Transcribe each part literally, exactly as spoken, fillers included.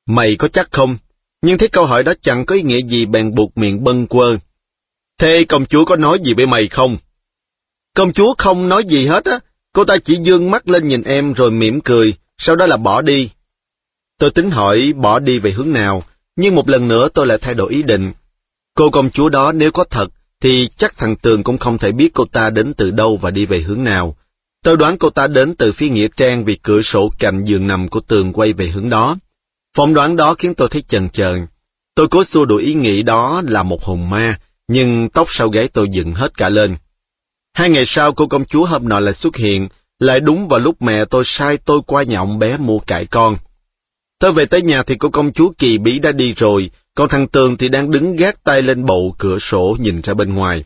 Mày có chắc không? Nhưng thấy câu hỏi đó chẳng có ý nghĩa gì bèn buộc miệng bâng quơ. Thế công chúa có nói gì với mày không? Công chúa không nói gì hết á, cô ta chỉ dương mắt lên nhìn em rồi mỉm cười, sau đó là bỏ đi. Tôi tính hỏi bỏ đi về hướng nào, nhưng một lần nữa tôi lại thay đổi ý định. Cô công chúa đó nếu có thật, thì chắc thằng Tường cũng không thể biết cô ta đến từ đâu và đi về hướng nào. Tôi đoán cô ta đến từ phía nghĩa trang vì cửa sổ cạnh giường nằm của Tường quay về hướng đó. Phỏng đoán đó khiến tôi thấy chần chờ. Tôi cố xua đuổi ý nghĩ đó là một hồn ma, nhưng tóc sau gáy tôi dựng hết cả lên. Hai ngày sau cô công chúa hôm nọ lại xuất hiện, lại đúng vào lúc mẹ tôi sai tôi qua nhà ông bé mua cải con. Tôi về tới nhà thì cô công chúa kỳ bí đã đi rồi, còn thằng Tường thì đang đứng gác tay lên bậu cửa sổ nhìn ra bên ngoài.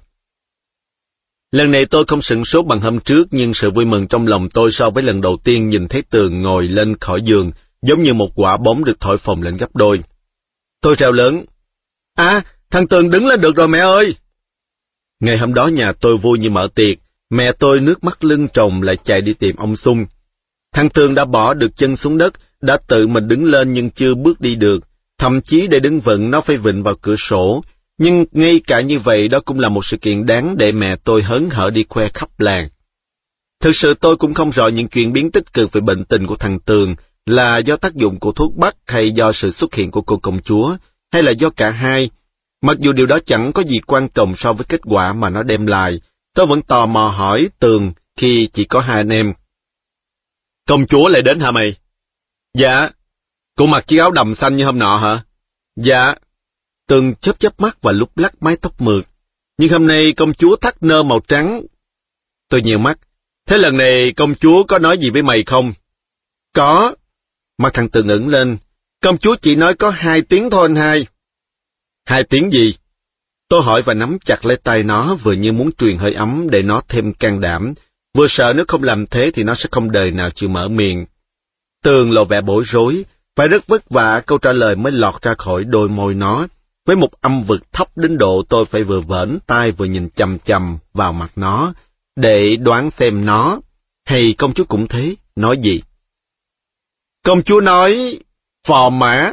Lần này tôi không sửng sốt bằng hôm trước, nhưng sự vui mừng trong lòng tôi so với lần đầu tiên nhìn thấy Tường ngồi lên khỏi giường, giống như một quả bóng được thổi phồng lên gấp đôi. Tôi reo lớn, à, thằng Tường đứng lên được rồi mẹ ơi! Ngày hôm đó nhà tôi vui như mở tiệc, mẹ tôi nước mắt lưng tròng lại chạy đi tìm ông Sung. Thằng Tường đã bỏ được chân xuống đất, đã tự mình đứng lên nhưng chưa bước đi được, thậm chí để đứng vững nó phải vịn vào cửa sổ. Nhưng ngay cả như vậy đó cũng là một sự kiện đáng để mẹ tôi hớn hở đi khoe khắp làng. Thực sự tôi cũng không rõ những chuyển biến tích cực về bệnh tình của thằng Tường là do tác dụng của thuốc bắc hay do sự xuất hiện của cô công chúa, hay là do cả hai. Mặc dù điều đó chẳng có gì quan trọng so với kết quả mà nó đem lại, tôi vẫn tò mò hỏi Tường khi chỉ có hai anh em. Công chúa lại đến hả mày? Dạ. Cô mặc chiếc áo đầm xanh như hôm nọ hả? Dạ. Tường chớp chớp mắt và lúc lắc mái tóc mượt. Nhưng hôm nay công chúa thắt nơ màu trắng. Tôi nhíu mắt. Thế lần này công chúa có nói gì với mày không? Có. Mặt thằng Tường ửng lên. Công chúa chỉ nói có hai tiếng thôi anh hai. Hai tiếng gì? Tôi hỏi và nắm chặt lấy tay nó, vừa như muốn truyền hơi ấm để nó thêm can đảm, vừa sợ nếu không làm thế thì nó sẽ không đời nào chịu mở miệng. Tường lộ vẻ bối rối, phải rất vất vả câu trả lời mới lọt ra khỏi đôi môi nó, với một âm vực thấp đến độ tôi phải vừa vểnh tai vừa nhìn chằm chằm vào mặt nó, để đoán xem nó, hay công chúa cũng thế, nói gì. Công chúa nói, phò mã.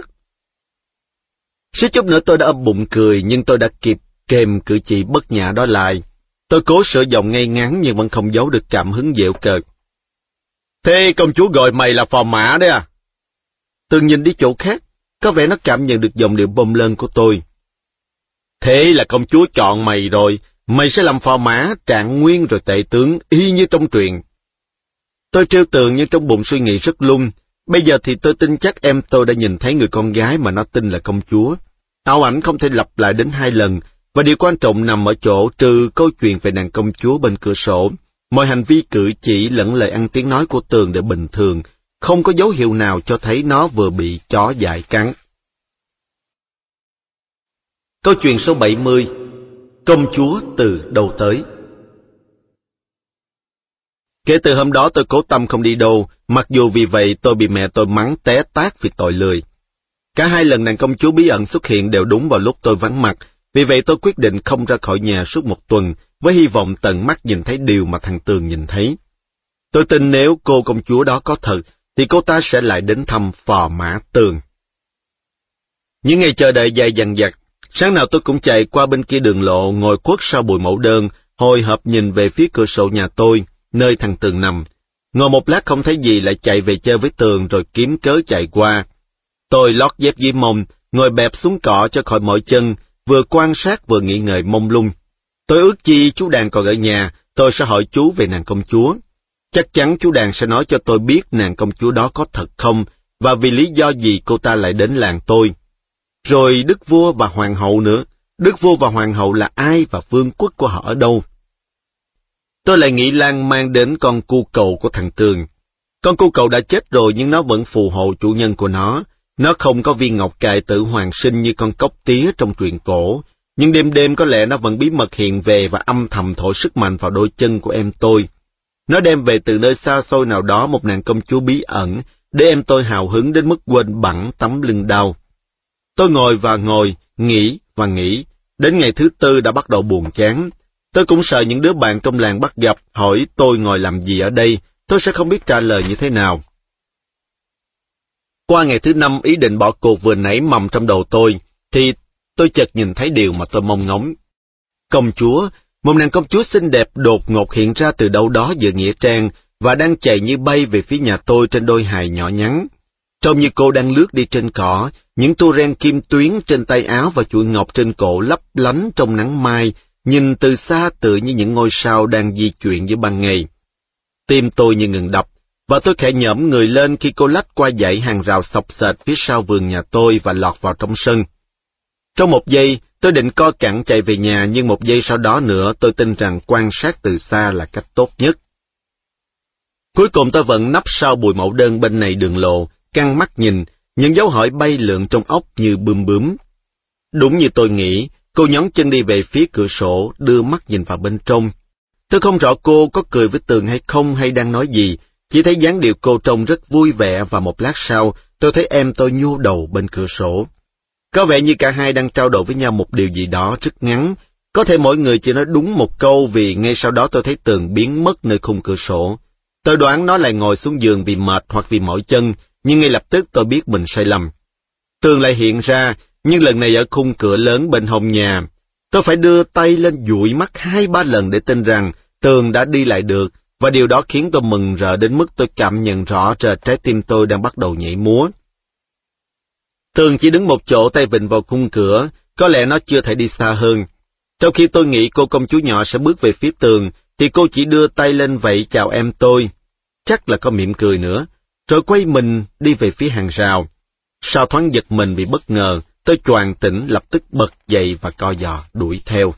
Suýt chút nữa tôi đã ấp bụng cười, nhưng tôi đã kịp kèm cử chỉ bất nhã đó lại. Tôi cố sửa giọng ngay ngắn nhưng vẫn không giấu được cảm hứng giễu cợt. Thế công chúa gọi mày là phò mã đấy à? Tường nhìn đi chỗ khác, có vẻ nó cảm nhận được giọng điệu bông lơn của tôi. Thế là công chúa chọn mày rồi, mày sẽ làm phò mã, trạng nguyên rồi tể tướng, y như trong truyện. Tôi trêu Tường nhưng trong bụng suy nghĩ rất lung. Bây giờ thì tôi tin chắc em tôi đã nhìn thấy người con gái mà nó tin là công chúa. Ảo ảnh không thể lặp lại đến hai lần, và điều quan trọng nằm ở chỗ trừ câu chuyện về nàng công chúa bên cửa sổ. Mọi hành vi cử chỉ lẫn lời ăn tiếng nói của Tường đều bình thường, không có dấu hiệu nào cho thấy nó vừa bị chó dại cắn. Câu chuyện số bảy mươi. Công chúa từ đâu tới? Kể từ hôm đó tôi cố tâm không đi đâu, mặc dù vì vậy tôi bị mẹ tôi mắng té tát vì tội lười. Cả hai lần nàng công chúa bí ẩn xuất hiện đều đúng vào lúc tôi vắng mặt, vì vậy tôi quyết định không ra khỏi nhà suốt một tuần, với hy vọng tận mắt nhìn thấy điều mà thằng Tường nhìn thấy. Tôi tin nếu cô công chúa đó có thật, thì cô ta sẽ lại đến thăm phò mã Tường. Những ngày chờ đợi dài dằng dặc, sáng nào tôi cũng chạy qua bên kia đường lộ, ngồi khuất sau bụi mẫu đơn, hồi hộp nhìn về phía cửa sổ nhà tôi, nơi thằng Tường nằm. Ngồi một lát không thấy gì lại chạy về chơi với Tường rồi kiếm cớ chạy qua. Tôi lót dép dưới mông, ngồi bẹp xuống cỏ cho khỏi mỏi chân, vừa quan sát vừa nghĩ ngợi mông lung. Tôi ước chi chú Đàn còn ở nhà, tôi sẽ hỏi chú về nàng công chúa. Chắc chắn chú Đàn sẽ nói cho tôi biết nàng công chúa đó có thật không, và vì lý do gì cô ta lại đến làng tôi. Rồi đức vua và hoàng hậu nữa, đức vua và hoàng hậu là ai và vương quốc của họ ở đâu? Tôi lại nghĩ lan man đến con cu cầu của thằng Tường. Con cu cầu đã chết rồi nhưng nó vẫn phù hộ chủ nhân của nó. Nó không có viên ngọc cài tử hoàng sinh như con cóc tía trong truyện cổ, nhưng đêm đêm có lẽ nó vẫn bí mật hiện về và âm thầm thổi sức mạnh vào đôi chân của em tôi. Nó đem về từ nơi xa xôi nào đó một nàng công chúa bí ẩn, để em tôi hào hứng đến mức quên bẵng tấm lưng đau. Tôi ngồi và ngồi, nghĩ và nghĩ, đến ngày thứ tư đã bắt đầu buồn chán. Tôi cũng sợ những đứa bạn trong làng bắt gặp, hỏi tôi ngồi làm gì ở đây, tôi sẽ không biết trả lời như thế nào. Qua ngày thứ năm ý định bỏ cuộc vừa nảy mầm trong đầu tôi, thì tôi chợt nhìn thấy điều mà tôi mong ngóng. Công chúa, một nàng công chúa xinh đẹp đột ngột hiện ra từ đâu đó giữa nghĩa trang và đang chạy như bay về phía nhà tôi trên đôi hài nhỏ nhắn. Trông như cô đang lướt đi trên cỏ, những tua ren kim tuyến trên tay áo và chuỗi ngọc trên cổ lấp lánh trong nắng mai, nhìn từ xa tựa như những ngôi sao đang di chuyển giữa ban ngày. Tim tôi như ngừng đập, và tôi khẽ nhõm người lên khi cô lách qua dãy hàng rào xộc xệch phía sau vườn nhà tôi và lọt vào trong sân. Trong một giây, tôi định co cẳng chạy về nhà, nhưng một giây sau đó nữa tôi tin rằng quan sát từ xa là cách tốt nhất. Cuối cùng tôi vẫn nấp sau bụi mẫu đơn bên này đường lộ, căng mắt nhìn, những dấu hỏi bay lượn trong óc như bướm bướm. Đúng như tôi nghĩ, cô nhón chân đi về phía cửa sổ, đưa mắt nhìn vào bên trong. Tôi không rõ cô có cười với Tường hay không hay đang nói gì, chỉ thấy dáng điệu cô trông rất vui vẻ, và một lát sau, tôi thấy em tôi nhô đầu bên cửa sổ. Có vẻ như cả hai đang trao đổi với nhau một điều gì đó rất ngắn, có thể mỗi người chỉ nói đúng một câu, vì ngay sau đó tôi thấy Tường biến mất nơi khung cửa sổ. Tôi đoán nó lại ngồi xuống giường vì mệt hoặc vì mỏi chân, nhưng ngay lập tức tôi biết mình sai lầm. Tường lại hiện ra, nhưng lần này ở khung cửa lớn bên hông nhà. Tôi phải đưa tay lên dụi mắt hai ba lần để tin rằng Tường đã đi lại được, và điều đó khiến tôi mừng rỡ đến mức tôi cảm nhận rõ rệt trái tim tôi đang bắt đầu nhảy múa. Tường chỉ đứng một chỗ tay vịn vào khung cửa, có lẽ nó chưa thể đi xa hơn. Trong khi tôi nghĩ cô công chúa nhỏ sẽ bước về phía Tường, thì cô chỉ đưa tay lên vẫy chào em tôi. Chắc là có mỉm cười nữa, rồi quay mình đi về phía hàng rào. Sau thoáng giật mình vì bất ngờ, tôi choàng tỉnh lập tức bật dậy và co giò đuổi theo.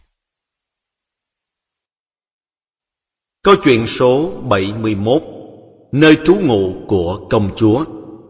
Câu chuyện số bảy mươi mốt. Nơi trú ngụ của công chúa.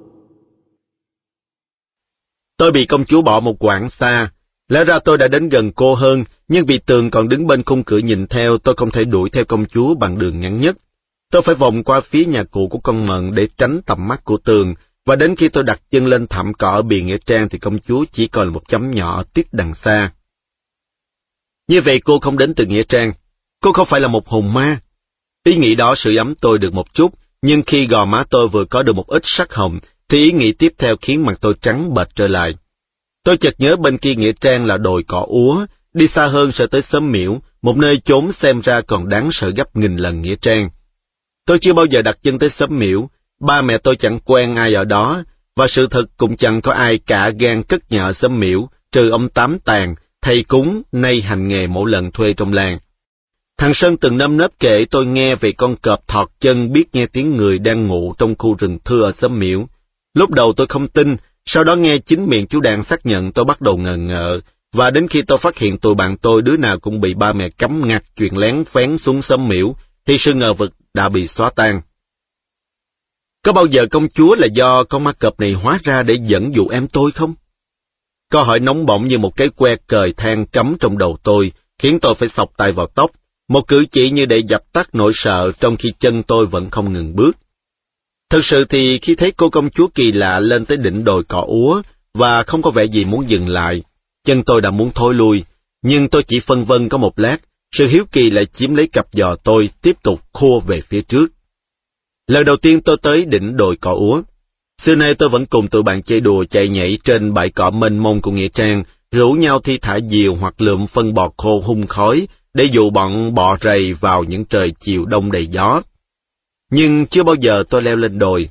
Tôi bị công chúa bỏ một quãng xa. Lẽ ra tôi đã đến gần cô hơn, nhưng vì Tường còn đứng bên khung cửa nhìn theo, tôi không thể đuổi theo công chúa bằng đường ngắn nhất. Tôi phải vòng qua phía nhà cũ của con Mận để tránh tầm mắt của Tường, và đến khi tôi đặt chân lên thảm cỏ ở bìa nghĩa trang thì công chúa chỉ còn là một chấm nhỏ tít đằng xa. Như vậy cô không đến từ nghĩa trang. Cô không phải là một hồn ma. Ý nghĩ đó sưởi ấm tôi được một chút, nhưng khi gò má tôi vừa có được một ít sắc hồng, thì ý nghĩ tiếp theo khiến mặt tôi trắng bệch trở lại. Tôi chợt nhớ bên kia nghĩa trang là đồi cỏ úa, đi xa hơn sẽ tới xóm Miễu, một nơi chốn xem ra còn đáng sợ gấp nghìn lần nghĩa trang. Tôi chưa bao giờ đặt chân tới xóm Miễu, ba mẹ tôi chẳng quen ai ở đó, và sự thật cũng chẳng có ai cả gan cất nhà ở xóm Miễu, trừ ông Tám Tàn, thầy cúng, nay hành nghề mỗi lần thuê trong làng. Thằng Sơn từng nâm nớp kể tôi nghe về con cọp thọt chân biết nghe tiếng người đang ngủ trong khu rừng thưa ở xóm Miễu. Lúc đầu tôi không tin, sau đó nghe chính miệng chú Đàn xác nhận tôi bắt đầu ngờ ngợ, và đến khi tôi phát hiện tụi bạn tôi đứa nào cũng bị ba mẹ cấm ngặt chuyện lén phén xuống xóm Miễu, thì sự ngờ vực đã bị xóa tan. Có bao giờ công chúa là do con ma cọp này hóa ra để dẫn dụ em tôi không? Câu hỏi nóng bỏng như một cái que cời than cắm trong đầu tôi, khiến tôi phải xộc tay vào tóc, một cử chỉ như để dập tắt nỗi sợ trong khi chân tôi vẫn không ngừng bước. Thực sự thì khi thấy cô công chúa kỳ lạ lên tới đỉnh đồi cỏ úa và không có vẻ gì muốn dừng lại, chân tôi đã muốn thối lui, nhưng tôi chỉ phân vân có một lát, sự hiếu kỳ lại chiếm lấy cặp giò tôi tiếp tục khua về phía trước. Lần đầu tiên tôi tới đỉnh đồi cỏ úa. Xưa nay tôi vẫn cùng tụi bạn chơi đùa chạy nhảy trên bãi cỏ mênh mông của nghĩa trang, rủ nhau thi thả diều hoặc lượm phân bò khô hun khói để dụ bọn bọ rầy vào những trời chiều đông đầy gió. Nhưng chưa bao giờ tôi leo lên đồi.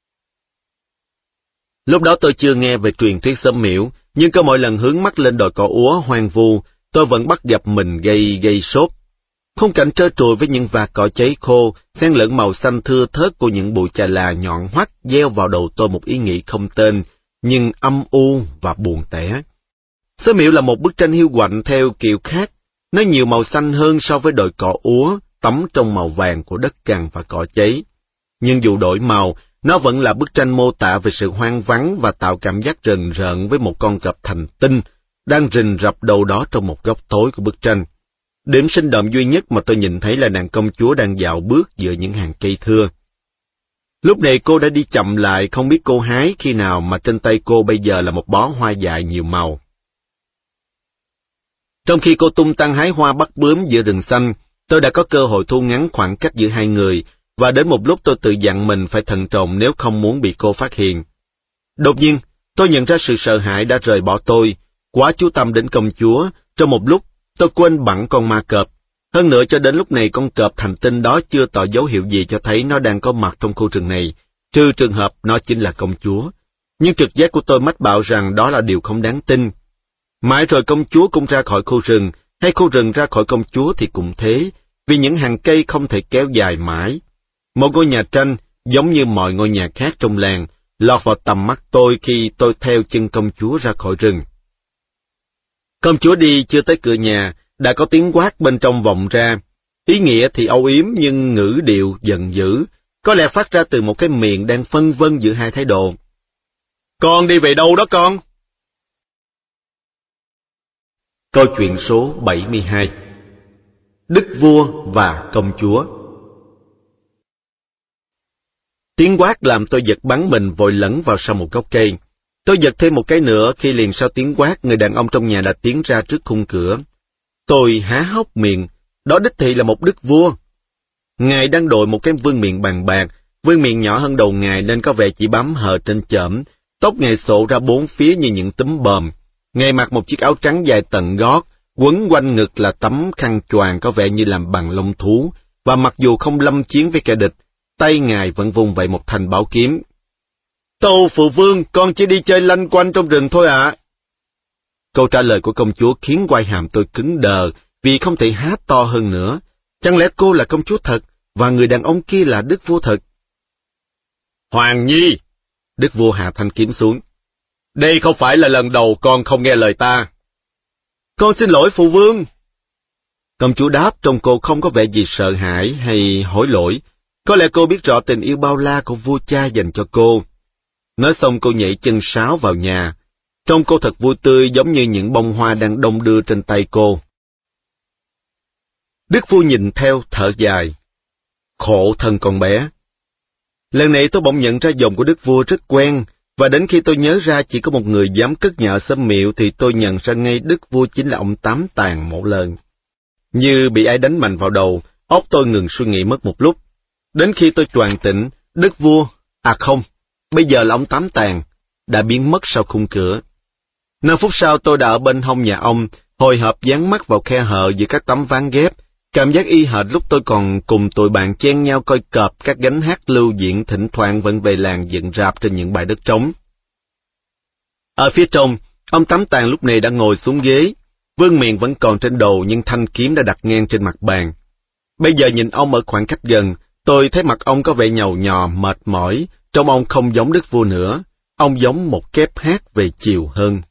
Lúc đó tôi chưa nghe về truyền thuyết xóm Miễu, nhưng có mỗi lần hướng mắt lên đồi cỏ úa hoang vu, tôi vẫn bắt gặp mình gây gây sốt. Khung cảnh trơ trụi với những vạt cỏ cháy khô, xen lẫn màu xanh thưa thớt của những bụi chà là nhọn hoắt gieo vào đầu tôi một ý nghĩ không tên, nhưng âm u và buồn tẻ. Xóm Miễu là một bức tranh hiu quạnh theo kiểu khác, nó nhiều màu xanh hơn so với đồi cỏ úa, tắm trong màu vàng của đất cằn và cỏ cháy. Nhưng dù đổi màu, nó vẫn là bức tranh mô tả về sự hoang vắng và tạo cảm giác rờn rợn với một con cọp thành tinh, đang rình rập đâu đó trong một góc tối của bức tranh. Điểm sinh động duy nhất mà tôi nhìn thấy là nàng công chúa đang dạo bước giữa những hàng cây thưa. Lúc này cô đã đi chậm lại, không biết cô hái khi nào mà trên tay cô bây giờ là một bó hoa dại nhiều màu. Trong khi cô tung tăng hái hoa bắt bướm giữa rừng xanh, tôi đã có cơ hội thu ngắn khoảng cách giữa hai người, và đến một lúc tôi tự dặn mình phải thận trọng nếu không muốn bị cô phát hiện. Đột nhiên, tôi nhận ra sự sợ hãi đã rời bỏ tôi, quá chú tâm đến công chúa, trong một lúc, tôi quên bẵng con ma cọp. Hơn nữa cho đến lúc này con cọp thành tinh đó chưa tỏ dấu hiệu gì cho thấy nó đang có mặt trong khu rừng này, trừ trường hợp nó chính là công chúa. Nhưng trực giác của tôi mách bảo rằng đó là điều không đáng tin. Mãi rồi công chúa cũng ra khỏi khu rừng, hay khu rừng ra khỏi công chúa thì cũng thế, vì những hàng cây không thể kéo dài mãi. Một ngôi nhà tranh, giống như mọi ngôi nhà khác trong làng, lọt vào tầm mắt tôi khi tôi theo chân công chúa ra khỏi rừng. Công chúa đi chưa tới cửa nhà, đã có tiếng quát bên trong vọng ra. Ý nghĩa thì âu yếm nhưng ngữ điệu giận dữ, có lẽ phát ra từ một cái miệng đang phân vân giữa hai thái độ. Con đi về đâu đó con? Câu chuyện số bảy mươi hai. Đức vua và công chúa. Tiếng quát làm tôi giật bắn mình vội lẫn vào sau một gốc cây. Tôi giật thêm một cái nữa khi liền sau tiếng quát người đàn ông trong nhà đã tiến ra trước khung cửa. Tôi há hốc miệng, đó đích thị là một đức vua. Ngài đang đội một cái vương miện bằng bạc, vương miện nhỏ hơn đầu ngài nên có vẻ chỉ bám hờ trên chởm, tóc ngài xộ ra bốn phía như những túm bờm. Ngài mặc một chiếc áo trắng dài tận gót, quấn quanh ngực là tấm khăn choàng có vẻ như làm bằng lông thú, và mặc dù không lâm chiến với kẻ địch, tay ngài vẫn vung vẩy một thanh bảo kiếm. Tâu phụ vương, con chỉ đi chơi lanh quanh trong rừng thôi ạ. À. Câu trả lời của công chúa khiến quai hàm tôi cứng đờ, vì không thể há to hơn nữa. Chẳng lẽ cô là công chúa thật, và người đàn ông kia là đức vua thật? Hoàng nhi! Đức vua hạ thanh kiếm xuống. Đây không phải là lần đầu con không nghe lời ta. Con xin lỗi phụ vương. Công chúa đáp trong cô không có vẻ gì sợ hãi hay hối lỗi. Có lẽ cô biết rõ tình yêu bao la của vua cha dành cho cô. Nói xong cô nhảy chân sáo vào nhà. Trông cô thật vui tươi giống như những bông hoa đang đong đưa trên tay cô. Đức vua nhìn theo thở dài. Khổ thân con bé. Lần này tôi bỗng nhận ra giọng của đức vua rất quen, và đến khi tôi nhớ ra chỉ có một người dám cất nhà ở xóm Miệu thì tôi nhận ra ngay đức vua chính là ông Tám Tàng một lần. Như bị ai đánh mạnh vào đầu, óc tôi ngừng suy nghĩ mất một lúc. Đến khi tôi choàng tỉnh, đức vua, à không, bây giờ là ông Tám Tàng, đã biến mất sau khung cửa. Năm phút sau tôi đã ở bên hông nhà ông, hồi hộp dán mắt vào khe hở giữa các tấm ván ghép, cảm giác y hệt lúc tôi còn cùng tụi bạn chen nhau coi cọp các gánh hát lưu diễn thỉnh thoảng vẫn về làng dựng rạp trên những bãi đất trống. Ở phía trong, ông Tám Tàng lúc này đã ngồi xuống ghế, vương miện vẫn còn trên đầu nhưng thanh kiếm đã đặt ngang trên mặt bàn. Bây giờ nhìn ông ở khoảng cách gần, tôi thấy mặt ông có vẻ nhàu nhò, mệt mỏi, trông ông không giống đức vua nữa, ông giống một kép hát về chiều hơn.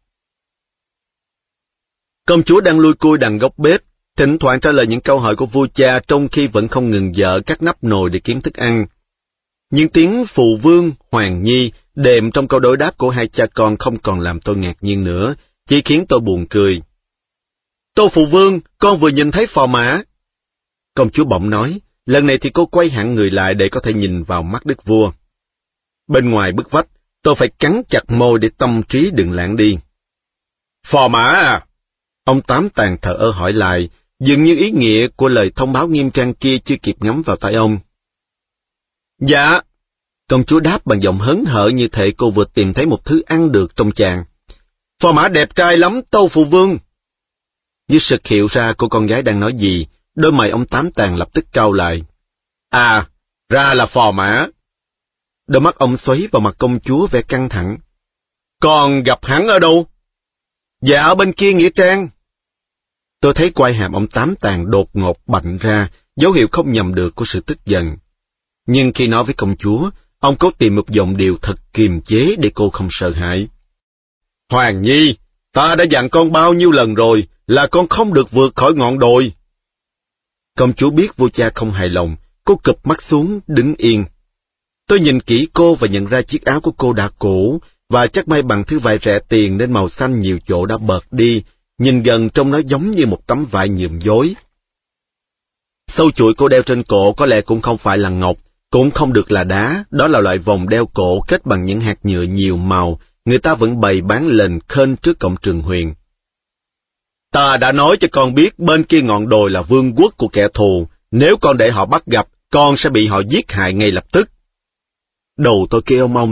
Công chúa đang lui cui đằng góc bếp, thỉnh thoảng trả lời những câu hỏi của vua cha trong khi vẫn không ngừng dở các nắp nồi để kiếm thức ăn. Những tiếng phụ vương, hoàng nhi, đệm trong câu đối đáp của hai cha con không còn làm tôi ngạc nhiên nữa, chỉ khiến tôi buồn cười. Tô phụ vương, con vừa nhìn thấy phò mã. Công chúa bỗng nói, lần này thì cô quay hẳn người lại để có thể nhìn vào mắt đức vua. Bên ngoài bức vách, tôi phải cắn chặt môi để tâm trí đừng lãng đi. Phò mã à? Ông Tám Tàng thờ ơ hỏi lại, dường như ý nghĩa của lời thông báo nghiêm trang kia chưa kịp ngấm vào tai ông. Dạ. Công chúa đáp bằng giọng hớn hở như thể cô vừa tìm thấy một thứ ăn được trong chàng. Phò mã đẹp trai lắm, tâu phụ vương. Như sực hiểu ra cô con gái đang nói gì, đôi mày ông Tám Tàng lập tức cau lại. À, ra là phò mã. Đôi mắt ông xoáy vào mặt công chúa vẻ căng thẳng. Còn gặp hắn ở đâu? Dạ ở bên kia nghĩa trang. Tôi thấy quai hàm ông Tám Tàng đột ngột bạnh ra, dấu hiệu không nhầm được của sự tức giận. Nhưng khi nói với công chúa, ông cố tìm một giọng điệu thật kiềm chế để cô không sợ hãi. Hoàng nhi, ta đã dặn con bao nhiêu lần rồi, là con không được vượt khỏi ngọn đồi. Công chúa biết vua cha không hài lòng, cô cụp mắt xuống, đứng yên. Tôi nhìn kỹ cô và nhận ra chiếc áo của cô đã cũ, và chắc may bằng thứ vải rẻ tiền nên màu xanh nhiều chỗ đã bợt đi, nhìn gần trông nó giống như một tấm vải nhuộm dối. Sâu chuỗi cô đeo trên cổ có lẽ cũng không phải là ngọc, cũng không được là đá, đó là loại vòng đeo cổ kết bằng những hạt nhựa nhiều màu, người ta vẫn bày bán lềnh khênh trước cổng trường huyền. Ta đã nói cho con biết bên kia ngọn đồi là vương quốc của kẻ thù, nếu con để họ bắt gặp, con sẽ bị họ giết hại ngay lập tức. Đầu tôi kêu mong,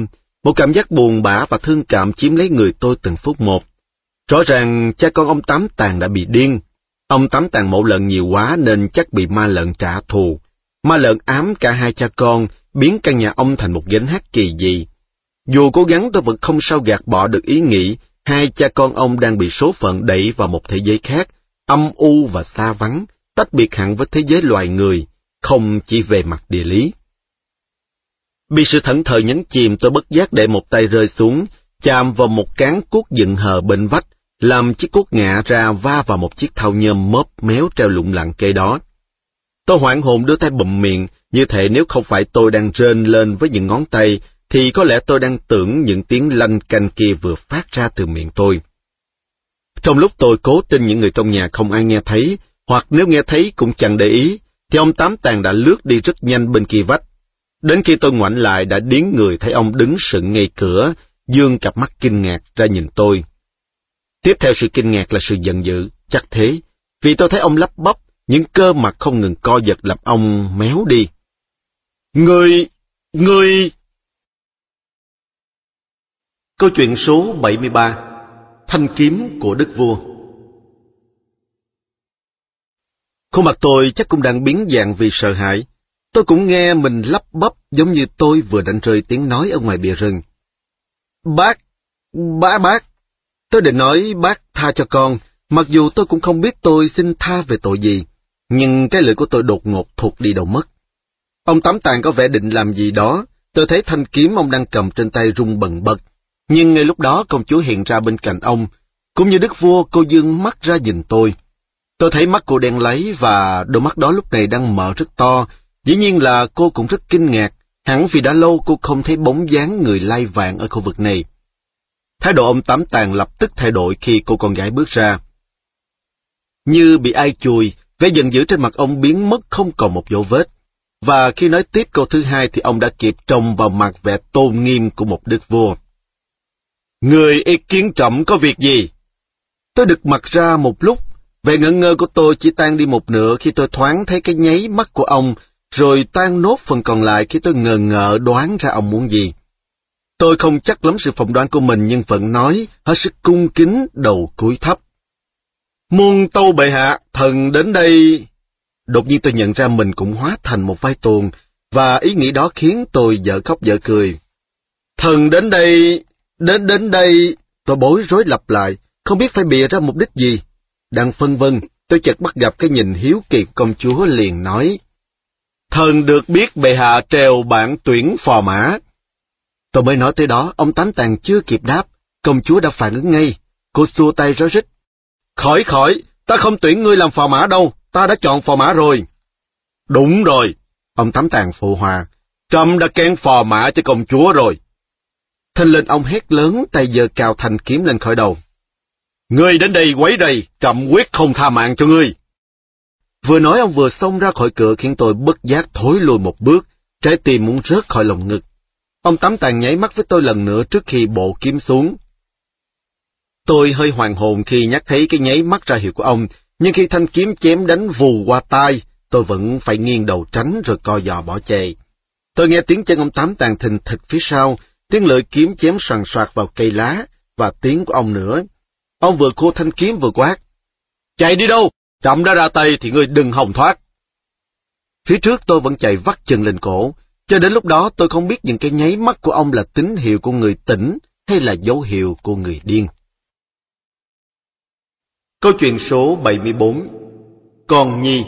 Một cảm giác buồn bã và thương cảm chiếm lấy người tôi từng phút một. Rõ ràng cha con ông Tám Tàng đã bị điên. Ông Tám Tàng mổ lợn nhiều quá nên chắc bị ma lợn trả thù. Ma lợn ám cả hai cha con, biến căn nhà ông thành một gánh hát kỳ dị. Dù cố gắng tôi vẫn không sao gạt bỏ được ý nghĩ hai cha con ông đang bị số phận đẩy vào một thế giới khác, âm u và xa vắng, tách biệt hẳn với thế giới loài người, không chỉ về mặt địa lý. Bị sự thẫn thờ nhấn chìm, tôi bất giác để một tay rơi xuống, chạm vào một cán cuốc dựng hờ bên vách, làm chiếc cuốc ngã ra va vào một chiếc thau nhôm móp méo treo lủng lẳng kế đó. Tôi hoảng hồn đưa tay bụm miệng, như thể nếu không phải tôi đang rên lên với những ngón tay, thì có lẽ tôi đang tưởng những tiếng lanh canh kia vừa phát ra từ miệng tôi. Trong lúc tôi cố tin những người trong nhà không ai nghe thấy, hoặc nếu nghe thấy cũng chẳng để ý, thì ông Tám Tàng đã lướt đi rất nhanh bên kia vách. Đến khi tôi ngoảnh lại đã điếng người thấy ông đứng sững ngay cửa, giương cặp mắt kinh ngạc ra nhìn tôi. Tiếp theo sự kinh ngạc là sự giận dữ, chắc thế, vì tôi thấy ông lắp bắp, những cơ mặt không ngừng co giật làm ông méo đi. Người... người... Câu chuyện số bảy mươi ba. Thanh kiếm của Đức Vua. Khuôn mặt tôi chắc cũng đang biến dạng vì sợ hãi. Tôi cũng nghe mình lắp bắp giống như tôi vừa đánh rơi tiếng nói ở ngoài bìa rừng. Bác, bác, bác. Tôi định nói bác tha cho con, mặc dù tôi cũng không biết tôi xin tha về tội gì, nhưng cái lưỡi của tôi đột ngột thụt đi đâu mất. Ông Tám Tàng có vẻ định làm gì đó, tôi thấy thanh kiếm ông đang cầm trên tay rung bần bật, nhưng ngay lúc đó công chúa hiện ra bên cạnh ông, cũng như đức vua. Cô dương mắt ra nhìn tôi. Tôi thấy mắt cô đen láy và đôi mắt đó lúc này đang mở rất to. Dĩ nhiên là cô cũng rất kinh ngạc, hẳn vì đã lâu cô không thấy bóng dáng người lai vãng ở khu vực này. Thái độ ông Tám Tàng lập tức thay đổi khi cô con gái bước ra. Như bị ai chùi, vẻ giận dữ trên mặt ông biến mất không còn một dấu vết. Và khi nói tiếp câu thứ hai thì ông đã kịp trông vào mặt vẻ tôn nghiêm của một đức vua. Người ý kiến trẫm có việc gì? Tôi đực mặt ra một lúc, vẻ ngẩn ngơ của tôi chỉ tan đi một nửa khi tôi thoáng thấy cái nháy mắt của ông, rồi tan nốt phần còn lại khi tôi ngờ ngợ đoán ra ông muốn gì. Tôi không chắc lắm sự phỏng đoán của mình nhưng vẫn nói, hết sức cung kính, đầu cúi thấp. Muôn tâu bệ hạ, thần đến đây... Đột nhiên tôi nhận ra mình cũng hóa thành một vai tuồng, và ý nghĩ đó khiến tôi dở khóc dở cười. Thần đến đây... Đến đến đây... Tôi bối rối lặp lại, không biết phải bịa ra mục đích gì. Đang phân vân, tôi chợt bắt gặp cái nhìn hiếu kỳ của công chúa liền nói. Thần được biết bệ hạ trèo bảng tuyển phò mã. Tôi mới nói tới đó, ông Tám Tàng chưa kịp đáp, công chúa đã phản ứng ngay. Cô xua tay rối rít. Khỏi khỏi, ta không tuyển ngươi làm phò mã đâu, ta đã chọn phò mã rồi. Đúng rồi, ông Tám Tàng phụ hòa, trẫm đã kén phò mã cho công chúa rồi. Thình lình ông hét lớn, tay giơ cao thanh kiếm lên khỏi đầu. Ngươi đến đây quấy rầy, trẫm quyết không tha mạng cho ngươi. Vừa nói ông vừa xông ra khỏi cửa khiến tôi bất giác thối lùi một bước, trái tim muốn rớt khỏi lồng ngực. Ông Tám Tàng nháy mắt với tôi lần nữa trước khi bộ kiếm xuống. Tôi hơi hoàng hồn khi nhắc thấy cái nháy mắt ra hiệu của ông, nhưng khi thanh kiếm chém đánh vù qua tai, tôi vẫn phải nghiêng đầu tránh rồi co giò bỏ chạy. Tôi nghe tiếng chân ông Tám Tàng thình thịch phía sau, tiếng lưỡi kiếm chém soàn soạt vào cây lá, và tiếng của ông nữa. Ông vừa khô thanh kiếm vừa quát. Chạy đi đâu? Trẫm đã ra tay thì ngươi đừng hòng thoát. Phía trước tôi vẫn chạy vắt chân lên cổ, cho đến lúc đó tôi không biết những cái nháy mắt của ông là tín hiệu của người tỉnh hay là dấu hiệu của người điên. Câu chuyện số bảy mươi bốn. Con Nhi.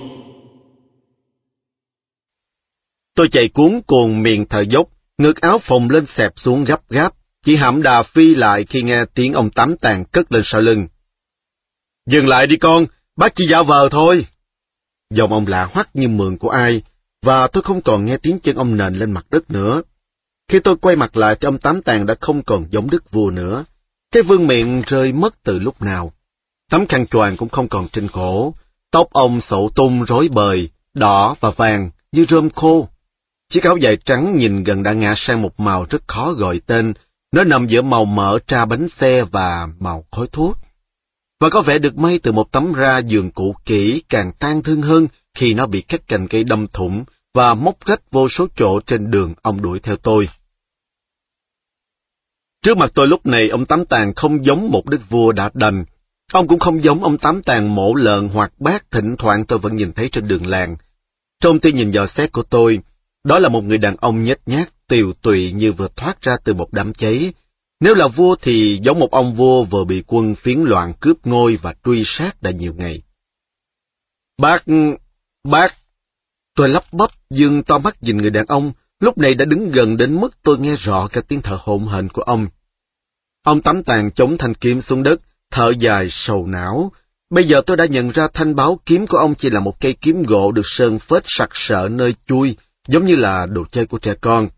Tôi chạy cuống cuồng miệng thở dốc, ngực áo phồng lên xẹp xuống gấp gáp, chỉ hãm đà phi lại khi nghe tiếng ông Tám Tàng cất lên sau lưng. Dừng lại đi con, bác chỉ giả vờ thôi. Giọng ông lạ hoắc như mượn của ai, và tôi không còn nghe tiếng chân ông nền lên mặt đất nữa. Khi tôi quay mặt lại thì ông Tám Tàng đã không còn giống đức vua nữa. Cái vương miện rơi mất từ lúc nào. Tấm khăn choàng cũng không còn trên cổ, tóc ông xậu tung rối bời, đỏ và vàng như rơm khô. Chiếc áo dài trắng nhìn gần đã ngã sang một màu rất khó gọi tên, nó nằm giữa màu mỡ tra bánh xe và màu khói thuốc. Và có vẻ được may từ một tấm ra giường cũ kỹ càng tang thương hơn khi nó bị các cành cây đâm thủng và móc rách vô số chỗ trên đường ông đuổi theo tôi. Trước mặt tôi lúc này, ông Tám Tàng không giống một đức vua đã đành. Ông cũng không giống ông Tám Tàng mổ lợn hoặc bát thỉnh thoảng tôi vẫn nhìn thấy trên đường làng. Trong tia nhìn dò xét của tôi, đó là một người đàn ông nhếch nhác, tiều tụy như vừa thoát ra từ một đám cháy. Nếu là vua thì giống một ông vua vừa bị quân phiến loạn cướp ngôi và truy sát đã nhiều ngày. Bác... bác... Tôi lắp bắp dương to mắt nhìn người đàn ông, lúc này đã đứng gần đến mức tôi nghe rõ cả tiếng thở hổn hển của ông. Ông Tám Tàng chống thanh kiếm xuống đất, thở dài sầu não. Bây giờ tôi đã nhận ra thanh báo kiếm của ông chỉ là một cây kiếm gỗ được sơn phết sặc sỡ nơi chui, giống như là đồ chơi của trẻ con.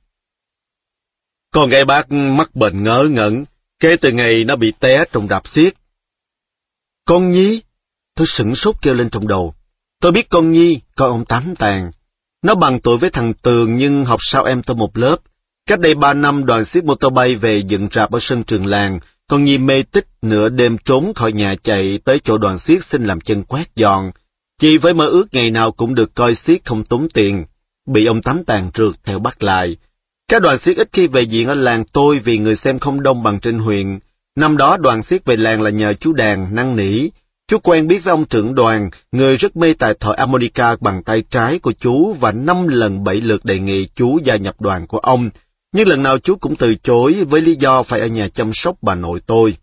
Con gái bác mắc bệnh ngớ ngẩn, kể từ ngày nó bị té trong rạp xiếc. Con Nhi? Tôi sửng sốt kêu lên trong đầu. Tôi biết con Nhi, con ông Tám Tàng. Nó bằng tuổi với thằng Tường nhưng học sau em tôi một lớp. Cách đây ba năm đoàn xiếc mô tô bay về dựng rạp ở sân trường làng. Con Nhi mê tích nửa đêm trốn khỏi nhà chạy tới chỗ đoàn xiếc xin làm chân quét giòn. Chỉ với mơ ước ngày nào cũng được coi xiếc không tốn tiền. Bị ông Tám Tàng rượt theo bắt lại. Các đoàn xiếc ít khi về diện ở làng tôi vì người xem không đông bằng trên huyện. Năm đó đoàn xiếc về làng là nhờ chú Đàn năn nỉ. Chú quen biết với ông trưởng đoàn, người rất mê tài thổi harmonica bằng tay trái của chú và năm lần bảy lượt đề nghị chú gia nhập đoàn của ông. Nhưng lần nào chú cũng từ chối với lý do phải ở nhà chăm sóc bà nội tôi.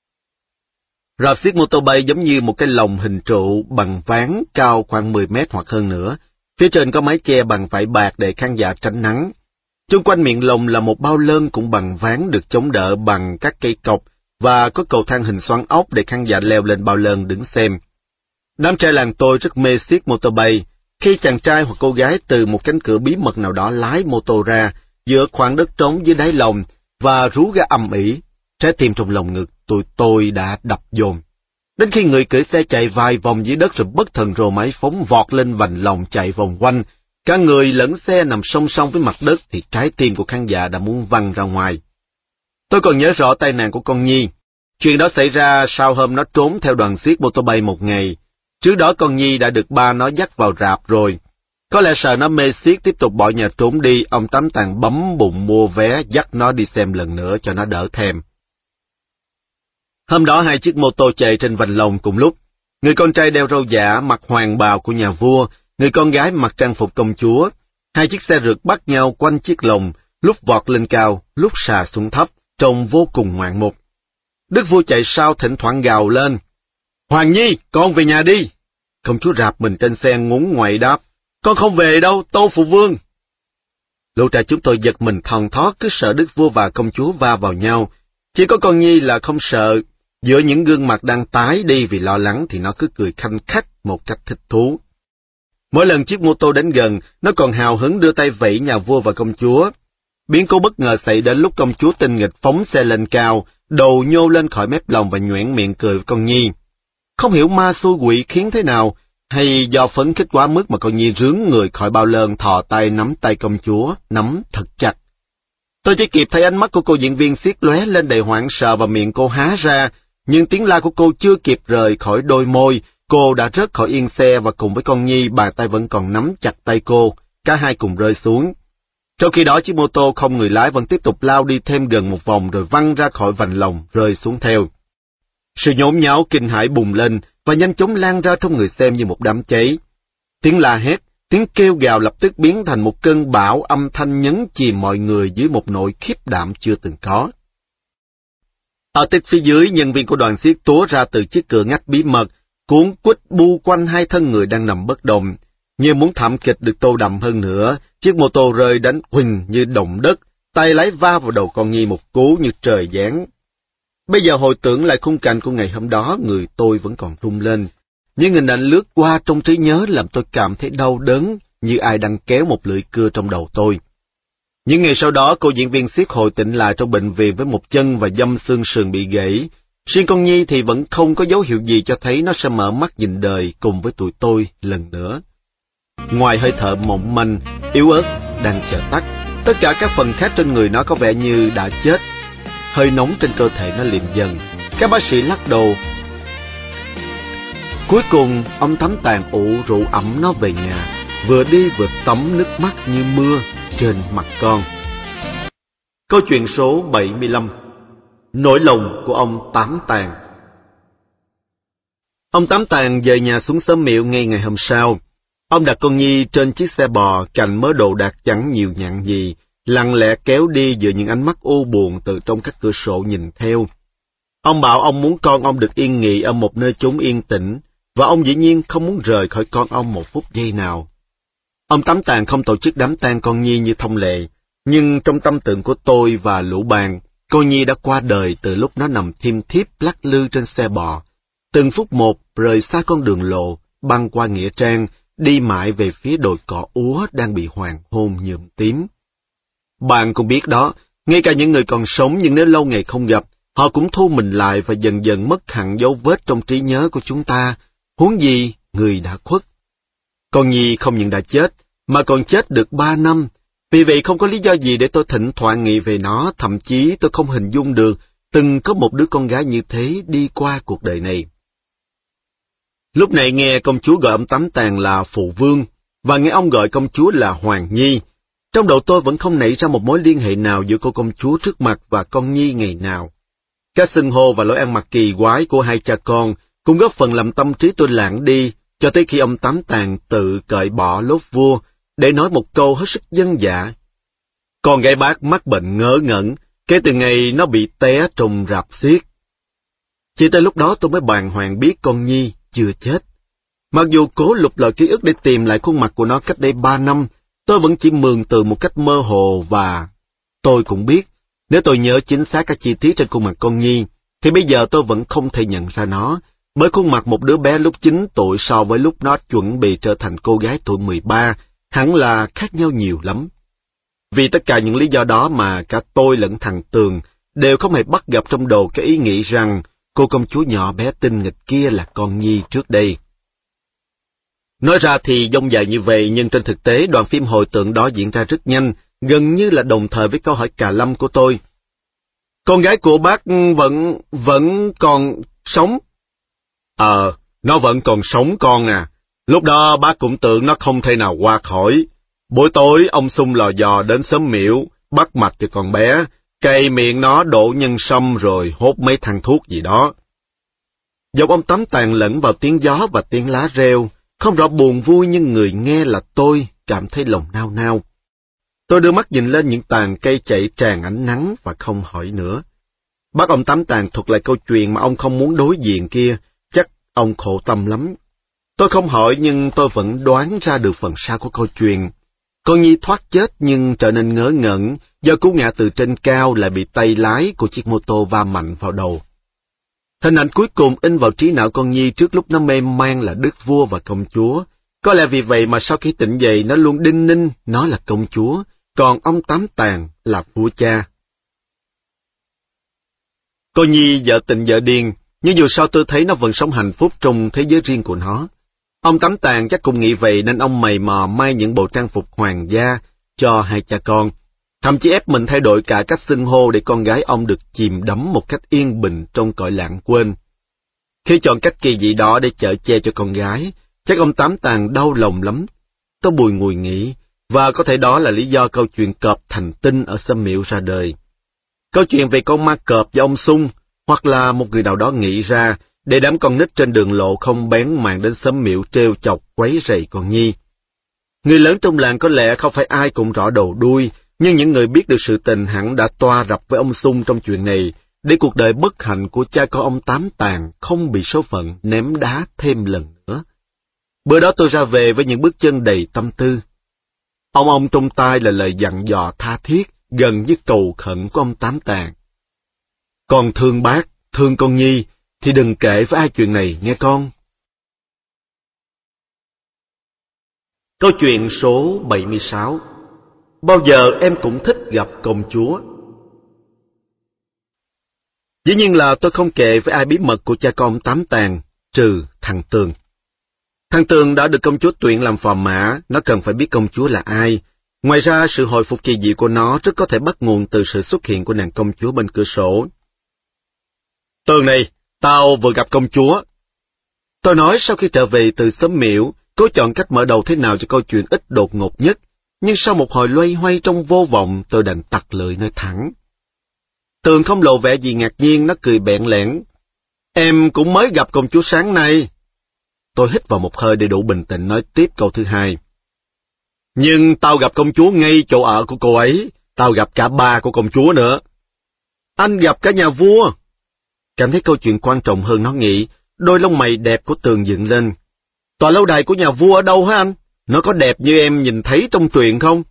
Rạp xiếc mô tô bay giống như một cái lồng hình trụ bằng ván cao khoảng mười mét hoặc hơn nữa. Phía trên có mái che bằng vải bạc để khán giả tránh nắng. Chung quanh miệng lồng là một bao lơn cũng bằng ván được chống đỡ bằng các cây cọc và có cầu thang hình xoắn ốc để khán giả leo lên bao lơn đứng xem. Đám trai làng tôi rất mê xiếc mô tô bay. Khi chàng trai hoặc cô gái từ một cánh cửa bí mật nào đó lái mô tô ra, giữa khoảng đất trống dưới đáy lồng và rú ga ầm ĩ, trái tim trong lồng ngực tụi tôi đã đập dồn. Đến khi người cưỡi xe chạy vài vòng dưới đất rồi bất thần rồ máy phóng vọt lên vành lồng chạy vòng quanh, cả người lẫn xe nằm song song với mặt đất thì trái tim của khán giả đã muốn văng ra ngoài. Tôi còn nhớ rõ tai nạn của con Nhi. Chuyện đó xảy ra sau hôm nó trốn theo đoàn xiếc mô tô bay một ngày. Trước đó con Nhi đã được ba nó dắt vào rạp rồi. Có lẽ sợ nó mê xiếc tiếp tục bỏ nhà trốn đi, ông Tám Tàng bấm bụng mua vé dắt nó đi xem lần nữa cho nó đỡ thèm. Hôm đó hai chiếc mô tô chạy trên vành lồng cùng lúc. Người con trai đeo râu giả mặc hoàng bào của nhà vua, người con gái mặc trang phục công chúa. Hai chiếc xe rượt bắt nhau quanh chiếc lồng, lúc vọt lên cao, lúc xà xuống thấp, trông vô cùng ngoạn mục. Đức vua chạy sau thỉnh thoảng gào lên. Hoàng Nhi, con về nhà đi. Công chúa rạp mình trên xe ngúng ngoại đáp. Con không về đâu, Tô Phụ Vương. Lũ trẻ chúng tôi giật mình thòn thót cứ sợ đức vua và công chúa va vào nhau. Chỉ có con Nhi là không sợ. Giữa những gương mặt đang tái đi vì lo lắng thì nó cứ cười khanh khách một cách thích thú. Mỗi lần chiếc mô tô đến gần, nó còn hào hứng đưa tay vẫy nhà vua và công chúa. Biến cố bất ngờ xảy đến lúc công chúa tinh nghịch phóng xe lên cao, đầu nhô lên khỏi mép lồng và nhoẻn miệng cười với con Nhi. Không hiểu ma xui quỷ khiến thế nào, hay do phấn khích quá mức mà con Nhi rướn người khỏi bao lơn thò tay nắm tay công chúa, nắm thật chặt. Tôi chỉ kịp thấy ánh mắt của cô diễn viên xiết lóe lên đầy hoảng sợ và miệng cô há ra, nhưng tiếng la của cô chưa kịp rời khỏi đôi môi, cô đã rớt khỏi yên xe và cùng với con Nhi bàn tay vẫn còn nắm chặt tay cô, cả hai cùng rơi xuống. Trong khi đó chiếc mô tô không người lái vẫn tiếp tục lao đi thêm gần một vòng rồi văng ra khỏi vành lồng, rơi xuống theo. Sự nhốn nháo kinh hãi bùng lên và nhanh chóng lan ra trong người xem như một đám cháy. Tiếng la hét, tiếng kêu gào lập tức biến thành một cơn bão âm thanh nhấn chìm mọi người dưới một nỗi khiếp đảm chưa từng có. Ở tích phía dưới, nhân viên của đoàn xiếc túa ra từ chiếc cửa ngách bí mật, cuốn quýt bu quanh hai thân người đang nằm bất động. Như muốn thảm kịch được tô đậm hơn nữa, chiếc mô tô rơi đánh huỳnh như động đất, tay lái va vào đầu con Nhi một cú như trời giáng. Bây giờ hồi tưởng lại khung cảnh của ngày hôm đó, người tôi vẫn còn rung lên. Những hình ảnh lướt qua trong trí nhớ làm tôi cảm thấy đau đớn, như ai đang kéo một lưỡi cưa trong đầu tôi. Những ngày sau đó, cô diễn viên xiếc hồi tỉnh lại trong bệnh viện với một chân và dăm xương sườn bị gãy. Riêng con Nhi thì vẫn không có dấu hiệu gì cho thấy nó sẽ mở mắt nhìn đời cùng với tụi tôi lần nữa. Ngoài hơi thở mỏng manh, yếu ớt, đang chờ tắt, tất cả các phần khác trên người nó có vẻ như đã chết. Hơi nóng trên cơ thể nó liệm dần. Các bác sĩ lắc đầu. Cuối cùng, ông Tám Tàng ủ rượu ẩm nó về nhà, vừa đi vừa tắm nước mắt như mưa trên mặt con. Câu chuyện số bảy mươi lăm. Nỗi lòng của ông Tám Tàng. Ông Tám Tàng về nhà xuống Xóm Miệu ngay ngày hôm sau. Ông đặt con Nhi trên chiếc xe bò cạnh mớ đồ đạc chẳng nhiều nhặn gì, lặng lẽ kéo đi giữa những ánh mắt u buồn từ trong các cửa sổ nhìn theo. Ông bảo ông muốn con ông được yên nghỉ ở một nơi chốn yên tĩnh, và ông dĩ nhiên không muốn rời khỏi con ông một phút giây nào. Ông Tám Tàng không tổ chức đám tang con Nhi như thông lệ, nhưng trong tâm tưởng của tôi và lũ bạn, con Nhi đã qua đời từ lúc nó nằm thiêm thiếp lắc lư trên xe bò, từng phút một rời xa con đường lộ, băng qua nghĩa trang, đi mãi về phía đồi cỏ úa đang bị hoàng hôn nhuộm tím. Bạn cũng biết đó, ngay cả những người còn sống nhưng nếu lâu ngày không gặp, họ cũng thu mình lại và dần dần mất hẳn dấu vết trong trí nhớ của chúng ta, huống gì người đã khuất. Con Nhi không những đã chết, mà còn chết được ba năm, vì vậy không có lý do gì để tôi thỉnh thoảng nghĩ về nó, thậm chí tôi không hình dung được từng có một đứa con gái như thế đi qua cuộc đời này. Lúc này nghe công chúa gọi ông Tám Tàng là Phụ Vương, và nghe ông gọi công chúa là Hoàng Nhi, trong đầu tôi vẫn không nảy ra một mối liên hệ nào giữa cô công chúa trước mặt và con Nhi ngày nào. Các xưng hô và lối ăn mặc kỳ quái của hai cha con cũng góp phần làm tâm trí tôi lãng đi, cho tới khi ông Tám Tàng tự cởi bỏ lốt vua, để nói một câu hết sức dân dã. Con gái bác mắc bệnh ngớ ngẩn, kể từ ngày nó bị té trong rạp xiếc. Chỉ tới lúc đó tôi mới bàng hoàng biết con Nhi chưa chết. Mặc dù cố lục lọi ký ức để tìm lại khuôn mặt của nó cách đây ba năm, tôi vẫn chỉ mường tượng một cách mơ hồ, và tôi cũng biết, nếu tôi nhớ chính xác các chi tiết trên khuôn mặt con Nhi, thì bây giờ tôi vẫn không thể nhận ra nó, bởi khuôn mặt một đứa bé lúc chín tuổi so với lúc nó chuẩn bị trở thành cô gái tuổi mười ba, hẳn là khác nhau nhiều lắm. Vì tất cả những lý do đó mà cả tôi lẫn thằng Tường đều không hề bắt gặp trong đầu cái ý nghĩ rằng cô công chúa nhỏ bé tinh nghịch kia là con Nhi trước đây. Nói ra thì dông dài như vậy, nhưng trên thực tế đoạn phim hồi tưởng đó diễn ra rất nhanh, gần như là đồng thời với câu hỏi cà lâm của tôi. Con gái của bác vẫn, vẫn còn sống? Ờ, nó vẫn còn sống con à. Lúc đó bác cũng tưởng nó không thể nào qua khỏi. Buổi tối ông xung lò dò đến Xóm Miễu, bắt mạch cho con bé, cày miệng nó đổ nhân sâm rồi hốt mấy thang thuốc gì đó. Giọng ông Tám Tàng lẫn vào tiếng gió và tiếng lá reo, không rõ buồn vui nhưng người nghe là tôi cảm thấy lòng nao nao. Tôi đưa mắt nhìn lên những tàn cây chảy tràn ánh nắng và không hỏi nữa. Bác ông Tám Tàng thuật lại câu chuyện mà ông không muốn đối diện kia, chắc ông khổ tâm lắm. Tôi không hỏi nhưng tôi vẫn đoán ra được phần sau của câu chuyện. Con Nhi thoát chết nhưng trở nên ngớ ngẩn do cú ngã từ trên cao lại bị tay lái của chiếc mô tô va mạnh vào đầu. Hình ảnh cuối cùng in vào trí não con Nhi trước lúc nó mê man là đức vua và công chúa. Có lẽ vì vậy mà sau khi tỉnh dậy nó luôn đinh ninh nó là công chúa, còn ông Tám Tàng là vua cha. Con Nhi vợ tình vợ điên, nhưng dù sao tôi thấy nó vẫn sống hạnh phúc trong thế giới riêng của nó. Ông Tám Tàng chắc cũng nghĩ vậy nên ông mày mò may những bộ trang phục hoàng gia cho hai cha con, thậm chí ép mình thay đổi cả cách xưng hô để con gái ông được chìm đắm một cách yên bình trong cõi lãng quên. Khi chọn cách kỳ dị đó để chở che cho con gái, chắc ông Tám Tàng đau lòng lắm. Tôi bùi ngùi nghĩ, và có thể đó là lý do câu chuyện cọp thành tinh ở Xóm Miễu ra đời. Câu chuyện về con ma cọp do ông Sung, hoặc là một người nào đó nghĩ ra, để đám con nít trên đường lộ không bén mảng đến Xóm Miễu trêu chọc quấy rầy con Nhi. Người lớn trong làng có lẽ không phải ai cũng rõ đầu đuôi, nhưng những người biết được sự tình hẳn đã toa rập với ông Sung trong chuyện này, để cuộc đời bất hạnh của cha con ông Tám Tàng không bị số phận ném đá thêm lần nữa. Bữa đó tôi ra về với những bước chân đầy tâm tư. Ông ông trong tai là lời dặn dò tha thiết, gần như cầu khẩn của ông Tám Tàng. Con thương bác, thương con Nhi, thì đừng kể với ai chuyện này nghe con. Câu chuyện số bảy mươi sáu. Bao giờ em cũng thích gặp công chúa. Dĩ nhiên là tôi không kể với ai bí mật của cha con Tám Tàng, trừ thằng Tường. Thằng Tường đã được công chúa tuyển làm phò mã, nó cần phải biết công chúa là ai. Ngoài ra, sự hồi phục kỳ dị của nó rất có thể bắt nguồn từ sự xuất hiện của nàng công chúa bên cửa sổ. Tường này, tao vừa gặp công chúa. Tôi nói sau khi trở về từ Xóm Miễu, cố chọn cách mở đầu thế nào cho câu chuyện ít đột ngột nhất, nhưng sau một hồi loay hoay trong vô vọng, tôi đành tặc lưỡi nói thẳng. Tường không lộ vẻ gì ngạc nhiên, nó cười bẽn lẽn. Em cũng mới gặp công chúa sáng nay. Tôi hít vào một hơi để đủ bình tĩnh nói tiếp câu thứ hai. Nhưng tao gặp công chúa ngay chỗ ở của cô ấy, tao gặp cả ba của công chúa nữa. Anh gặp cả nhà vua. Cảm thấy câu chuyện quan trọng hơn nó nghĩ, đôi lông mày đẹp của Tường dựng lên. Tòa lâu đài của nhà vua ở đâu hả anh? Nó có đẹp như em nhìn thấy trong truyện không?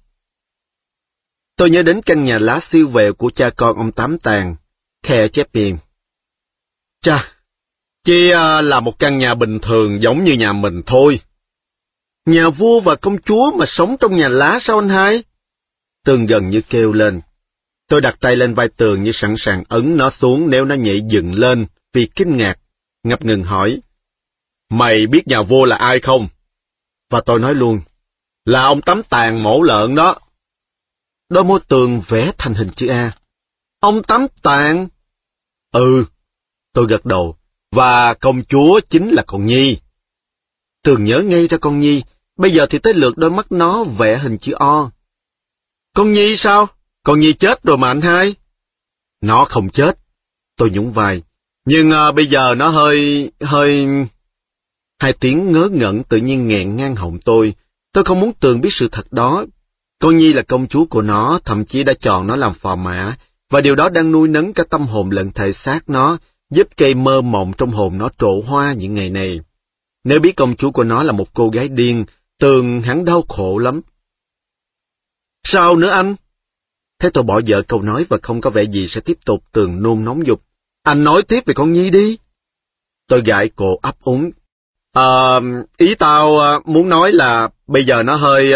Tôi nhớ đến căn nhà lá siêu vẹo của cha con ông Tám Tàng, khẽ chép miệng. Chà, chỉ là một căn nhà bình thường giống như nhà mình thôi. Nhà vua và công chúa mà sống trong nhà lá sao anh hai? Tường gần như kêu lên. Tôi đặt tay lên vai Tường như sẵn sàng ấn nó xuống nếu nó nhảy dựng lên vì kinh ngạc, ngập ngừng hỏi. Mày biết nhà vua là ai không? Và tôi nói luôn. Là ông Tám Tàng mổ lợn đó. Đôi môi Tường vẽ thành hình chữ A. Ông Tám Tàng? Ừ. Tôi gật đầu. Và công chúa chính là con Nhi. Tường nhớ ngay ra con Nhi. Bây giờ thì tới lượt đôi mắt nó vẽ hình chữ O. Con Nhi sao? Con Nhi chết rồi mà anh hai. Nó không chết. Tôi nhún vai. Nhưng à, bây giờ nó hơi... hơi... Hai tiếng ngớ ngẩn tự nhiên nghẹn ngang họng tôi. Tôi không muốn Tường biết sự thật đó. Con Nhi là công chúa của nó, thậm chí đã chọn nó làm phò mã, và điều đó đang nuôi nấng cả tâm hồn lẫn thể xác nó, giúp cây mơ mộng trong hồn nó trổ hoa những ngày này. Nếu biết công chúa của nó là một cô gái điên, Tường hắn đau khổ lắm. Sao nữa anh? Thế tôi bỏ dở câu nói và không có vẻ gì sẽ tiếp tục. Tường nôn nóng giục. Anh nói tiếp về con Nhi đi. Tôi gãi cổ ấp úng. Ờ, ý tao muốn nói là bây giờ nó hơi...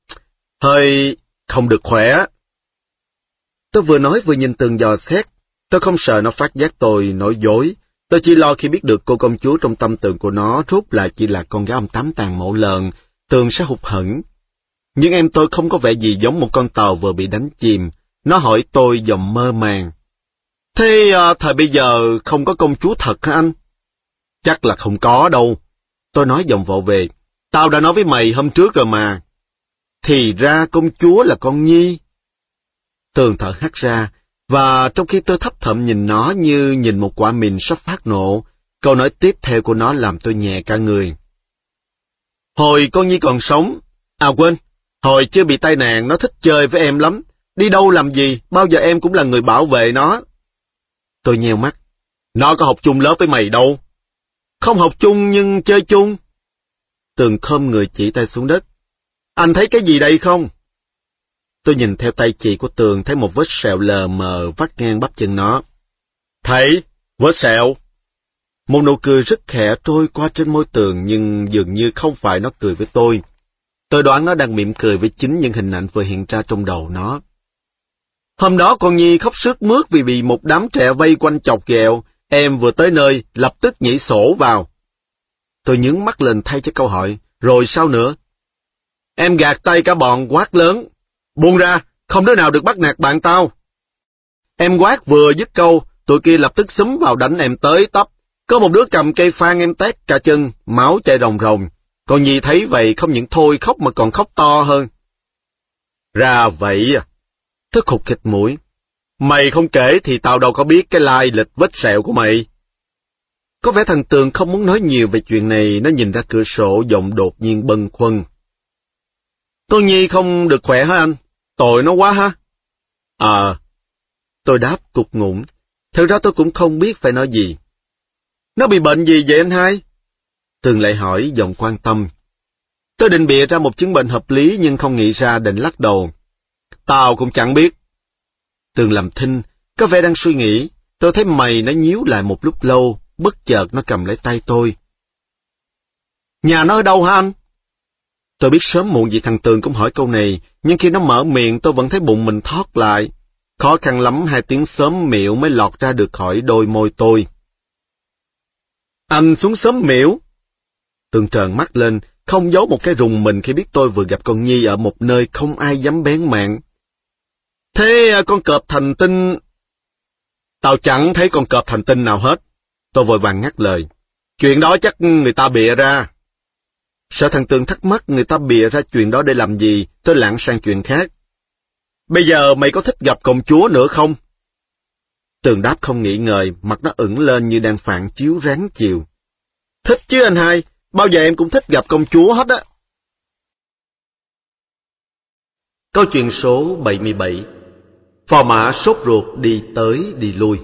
hơi không được khỏe. Tôi vừa nói vừa nhìn Tường dò xét. Tôi không sợ nó phát giác tôi nói dối. Tôi chỉ lo khi biết được cô công chúa trong tâm tưởng của nó rốt lại chỉ là con gái ông Tám Tàng mổ lợn, Tường sẽ hụt hẫng. Nhưng em tôi không có vẻ gì giống một con tàu vừa bị đánh chìm. Nó hỏi tôi giọng mơ màng. Thế à, thời bây giờ không có công chúa thật hả anh? Chắc là không có đâu. Tôi nói giọng vội về. Tao đã nói với mày hôm trước rồi mà. Thì ra công chúa là con Nhi. Tường thở hắt ra, và trong khi tôi thấp thỏm nhìn nó như nhìn một quả mìn sắp phát nổ, câu nói tiếp theo của nó làm tôi nhẹ cả người. Hồi con Nhi còn sống, à quên, hồi chưa bị tai nạn nó thích chơi với em lắm, đi đâu làm gì, bao giờ em cũng là người bảo vệ nó. Tôi nheo mắt. Nó có học chung lớp với mày đâu. Không học chung nhưng chơi chung. Tường khom người chỉ tay xuống đất. Anh thấy cái gì đây không? Tôi nhìn theo tay chỉ của Tường thấy một vết sẹo lờ mờ vắt ngang bắp chân nó. Thấy, vết sẹo. Một nụ cười rất khẽ trôi qua trên môi Tường nhưng dường như không phải nó cười với tôi. Tôi đoán nó đang mỉm cười với chính những hình ảnh vừa hiện ra trong đầu nó. Hôm đó con Nhi khóc sướt mướt vì bị một đám trẻ vây quanh chọc ghẹo. Em vừa tới nơi, lập tức nhảy sổ vào. Tôi nhướng mắt lên thay cho câu hỏi. Rồi sao nữa? Em gạt tay cả bọn quát lớn. Buông ra, không đứa nào được bắt nạt bạn tao. Em quát vừa dứt câu, tụi kia lập tức xúm vào đánh em tới tấp. Có một đứa cầm cây phan em tét cả chân, máu chảy ròng ròng. Con Nhi thấy vậy không những thôi khóc mà còn khóc to hơn. Ra vậy à? Thức khục khịt mũi. Mày không kể thì tao đâu có biết cái lai lịch vết sẹo của mày. Có vẻ thằng Tường không muốn nói nhiều về chuyện này, nó nhìn ra cửa sổ giọng đột nhiên bâng khuâng. Con Nhi không được khỏe hả anh? Tội nó quá ha? Ờ. À, tôi đáp cục ngủng. Thực ra tôi cũng không biết phải nói gì. Nó bị bệnh gì vậy anh hai? Tường lại hỏi giọng quan tâm. Tôi định bịa ra một chứng bệnh hợp lý nhưng không nghĩ ra, định lắc đầu. Tao cũng chẳng biết. Tường làm thinh, có vẻ đang suy nghĩ. Tôi thấy mày nó nhíu lại một lúc lâu, bất chợt nó cầm lấy tay tôi. Nhà nó ở đâu hả anh? Tôi biết sớm muộn gì thằng Tường cũng hỏi câu này, nhưng khi nó mở miệng tôi vẫn thấy bụng mình thót lại. Khó khăn lắm hai tiếng xóm miệu mới lọt ra được khỏi đôi môi tôi. Anh xuống xóm miễu. Tường trợn mắt lên, không giấu một cái rùng mình khi biết tôi vừa gặp con Nhi ở một nơi không ai dám bén mảng. Thế con cọp thành tinh... Tao chẳng thấy con cọp thành tinh nào hết. Tôi vội vàng ngắt lời. Chuyện đó chắc người ta bịa ra. Sợ thằng Tường thắc mắc người ta bịa ra chuyện đó để làm gì, tôi lảng sang chuyện khác. Bây giờ mày có thích gặp công chúa nữa không? Tường đáp không nghĩ ngợi, mặt nó ửng lên như đang phản chiếu ráng chiều. Thích chứ anh hai, bao giờ em cũng thích gặp công chúa hết á. Câu chuyện số bảy mươi bảy. Phò mã sốt ruột đi tới đi lui.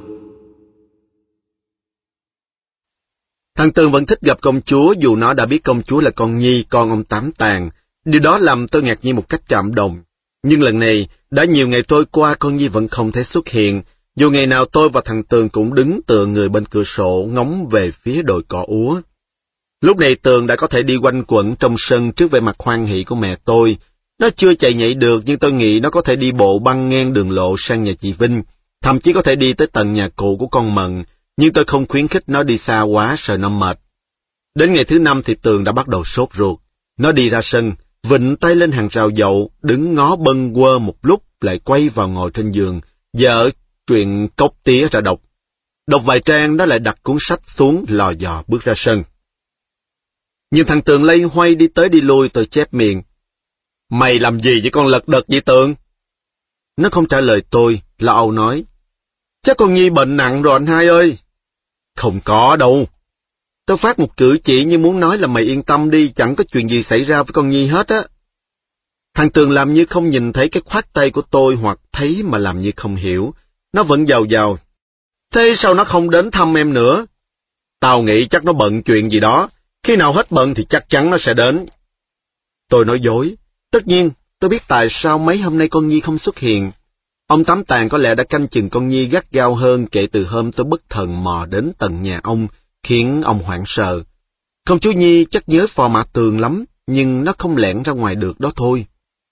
Thằng Tường vẫn thích gặp công chúa dù nó đã biết công chúa là con Nhi, con ông Tám Tàng. Điều đó làm tôi ngạc nhiên một cách cảm động. Nhưng lần này, đã nhiều ngày trôi qua con Nhi vẫn không thấy xuất hiện, dù ngày nào tôi và thằng Tường cũng đứng tựa người bên cửa sổ ngóng về phía đồi cỏ úa. Lúc này Tường đã có thể đi quanh quẩn trong sân trước vẻ mặt hoan hỷ của mẹ tôi. Nó chưa chạy nhảy được nhưng tôi nghĩ nó có thể đi bộ băng ngang đường lộ sang nhà chị Vinh, thậm chí có thể đi tới tận nhà cụ của con Mận, nhưng tôi không khuyến khích nó đi xa quá sợ nó mệt. Đến ngày thứ năm thì Tường đã bắt đầu sốt ruột. Nó đi ra sân, vịnh tay lên hàng rào dậu, đứng ngó bâng quơ một lúc lại quay vào ngồi trên giường, dở truyện cốc tía ra đọc. Đọc vài trang nó lại đặt cuốn sách xuống lò dò bước ra sân. Nhưng thằng Tường lây hoay đi tới đi lui, tôi chép miệng. Mày làm gì với con lật đật vậy Tường? Nó không trả lời tôi, lo âu nói. Chắc con Nhi bệnh nặng rồi anh hai ơi. Không có đâu. Tôi phát một cử chỉ như muốn nói là mày yên tâm đi, chẳng có chuyện gì xảy ra với con Nhi hết á. Thằng Tường làm như không nhìn thấy cái khoát tay của tôi hoặc thấy mà làm như không hiểu. Nó vẫn giàu giàu. Thế sao nó không đến thăm em nữa? Tao nghĩ chắc nó bận chuyện gì đó. Khi nào hết bận thì chắc chắn nó sẽ đến. Tôi nói dối. Tất nhiên, tôi biết tại sao mấy hôm nay con Nhi không xuất hiện. Ông Tám Tàng có lẽ đã canh chừng con Nhi gắt gao hơn kể từ hôm tôi bất thần mò đến tận nhà ông, khiến ông hoảng sợ. Công chúa Nhi chắc nhớ phò mã Tường lắm, nhưng nó không lẻn ra ngoài được đó thôi.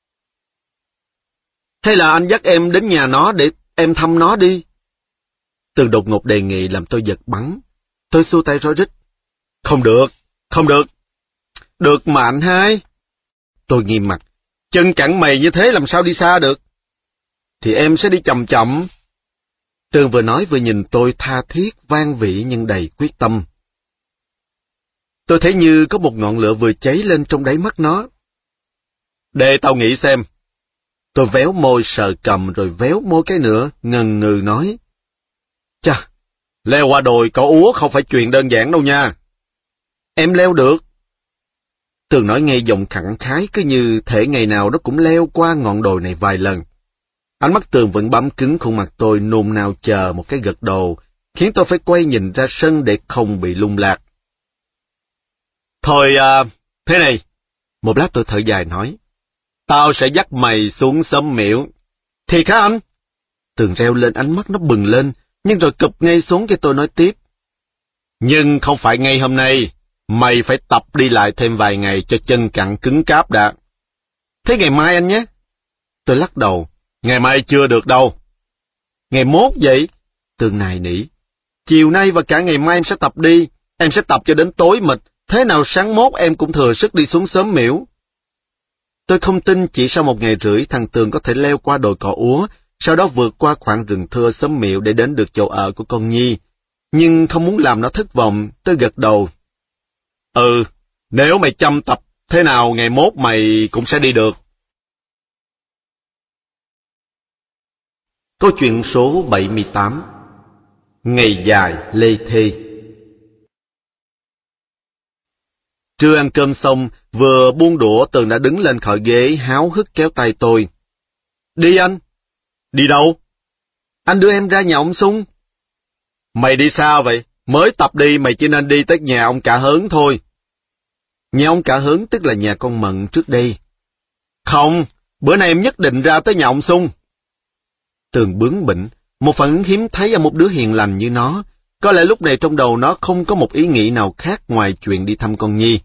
Hay là anh dắt em đến nhà nó để em thăm nó đi? Tường đột ngột đề nghị làm tôi giật bắn. Tôi xua tay rối rít. Không được, không được. Được mà anh hai. Tôi nghiêm mặt. Chân cẳng mày như thế làm sao đi xa được? Thì em sẽ đi chậm chậm. Tường vừa nói vừa nhìn tôi tha thiết, van vỉ nhưng đầy quyết tâm. Tôi thấy như có một ngọn lửa vừa cháy lên trong đáy mắt nó. Để tao nghĩ xem. Tôi véo môi sờ cầm rồi véo môi cái nữa, ngần ngừ nói. Chà, leo qua đồi cỏ úa không phải chuyện đơn giản đâu nha. Em leo được. Tường nói ngay giọng khẳng khái cứ như thể ngày nào nó cũng leo qua ngọn đồi này vài lần. Ánh mắt Tường vẫn bám cứng khuôn mặt tôi nôn nao chờ một cái gật đầu, khiến tôi phải quay nhìn ra sân để không bị lung lạc. Thôi, à, thế này. Một lát tôi thở dài nói. Tao sẽ dắt mày xuống xóm miễu. Thiệt hả anh? Tường reo lên, ánh mắt nó bừng lên, nhưng rồi cụp ngay xuống khi tôi nói tiếp. Nhưng không phải ngay hôm nay. Mày phải tập đi lại thêm vài ngày cho chân cẳng cứng cáp đã. Thế ngày mai anh nhé. Tôi lắc đầu. Ngày mai chưa được đâu. Ngày mốt vậy? Tường nài nỉ. Chiều nay và cả ngày mai em sẽ tập đi. Em sẽ tập cho đến tối mịt. Thế nào sáng mốt em cũng thừa sức đi xuống xóm miễu. Tôi không tin chỉ sau một ngày rưỡi thằng Tường có thể leo qua đồi cỏ úa, sau đó vượt qua khoảng rừng thưa xóm miễu để đến được chỗ ở của con Nhi. Nhưng không muốn làm nó thất vọng, tôi gật đầu. Ừ, nếu mày chăm tập, thế nào ngày mốt mày cũng sẽ đi được. Câu chuyện số bảy mươi tám. Ngày dài lê thê. Trưa ăn cơm xong, vừa buông đũa Tường đã đứng lên khỏi ghế háo hức kéo tay tôi. Đi anh. Đi đâu? Anh đưa em ra nhà ông Sung. Mày đi sao vậy? Mới tập đi mày chỉ nên đi tới nhà ông Cả Hớn thôi. Nhà ông Cả Hớn tức là nhà con Mận trước đây. Không, bữa nay em nhất định ra tới nhà ông Sung. Tường bướng bỉnh, một phản ứng hiếm thấy ở một đứa hiền lành như nó. Có lẽ lúc này trong đầu nó không có một ý nghĩ nào khác ngoài chuyện đi thăm con Nhi.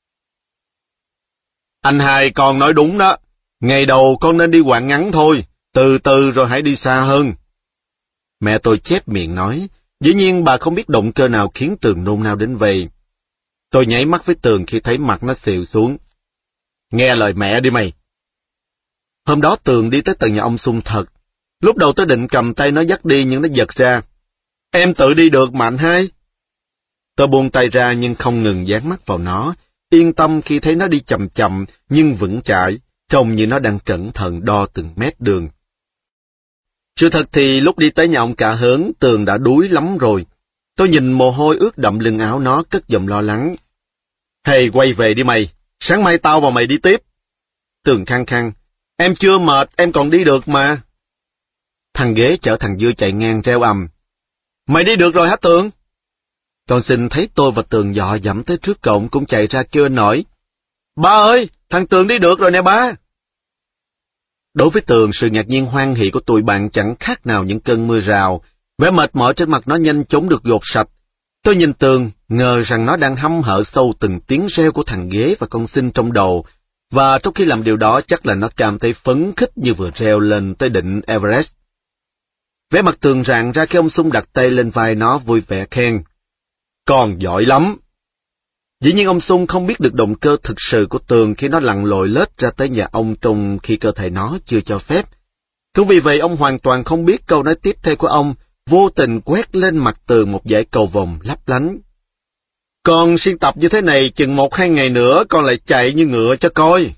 Anh hai con nói đúng đó. Ngày đầu con nên đi quãng ngắn thôi, từ từ rồi hãy đi xa hơn. Mẹ tôi chép miệng nói, dĩ nhiên bà không biết động cơ nào khiến Tường nôn nao đến vậy. Tôi nháy mắt với Tường khi thấy mặt nó xìu xuống. Nghe lời mẹ đi mày. Hôm đó Tường đi tới tận nhà ông Sung thật. Lúc đầu tôi định cầm tay nó dắt đi nhưng nó giật ra. Em tự đi được mà anh hai. Tôi buông tay ra nhưng không ngừng dán mắt vào nó, yên tâm khi thấy nó đi chậm chậm nhưng vững chãi, trông như nó đang cẩn thận đo từng mét đường. Sự thật thì lúc đi tới nhà ông Cả Hớn, Tường đã đuối lắm rồi. Tôi nhìn mồ hôi ướt đậm lưng áo nó, cất giọng lo lắng. Hey, quay về đi mày, sáng mai tao và mày đi tiếp. Tường khăng khăng, em chưa mệt, em còn đi được mà. Thằng Ghế chở thằng Dưa chạy ngang reo ầm. Mày đi được rồi hả Tường? Con Sinh thấy tôi và Tường dọ dẫm tới trước cổng cũng chạy ra kêu nổi. Ba ơi, thằng Tường đi được rồi nè ba. Đối với Tường, sự ngạc nhiên hoan hỉ của tụi bạn chẳng khác nào những cơn mưa rào. Vẻ mệt mỏi trên mặt nó nhanh chóng được gột sạch. Tôi nhìn Tường, ngờ rằng nó đang hăm hở sâu từng tiếng reo của thằng Ghế và con Sinh trong đầu, và trong khi làm điều đó chắc là nó cảm thấy phấn khích như vừa reo lên tới đỉnh Everest. Vẻ mặt Tường rạng ra khi ông Sung đặt tay lên vai nó vui vẻ khen. Con giỏi lắm. Dĩ nhiên ông Sung không biết được động cơ thực sự của Tường khi nó lặn lội lết ra tới nhà ông trong khi cơ thể nó chưa cho phép. Cũng vì vậy ông hoàn toàn không biết câu nói tiếp theo của ông vô tình quét lên mặt Tường một dải cầu vồng lấp lánh. Con xuyên tập như thế này chừng một hai ngày nữa con lại chạy như ngựa cho coi.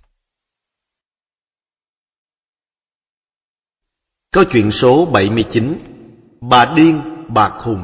Câu chuyện số bảy mươi chín. Bà điên, bà khùng.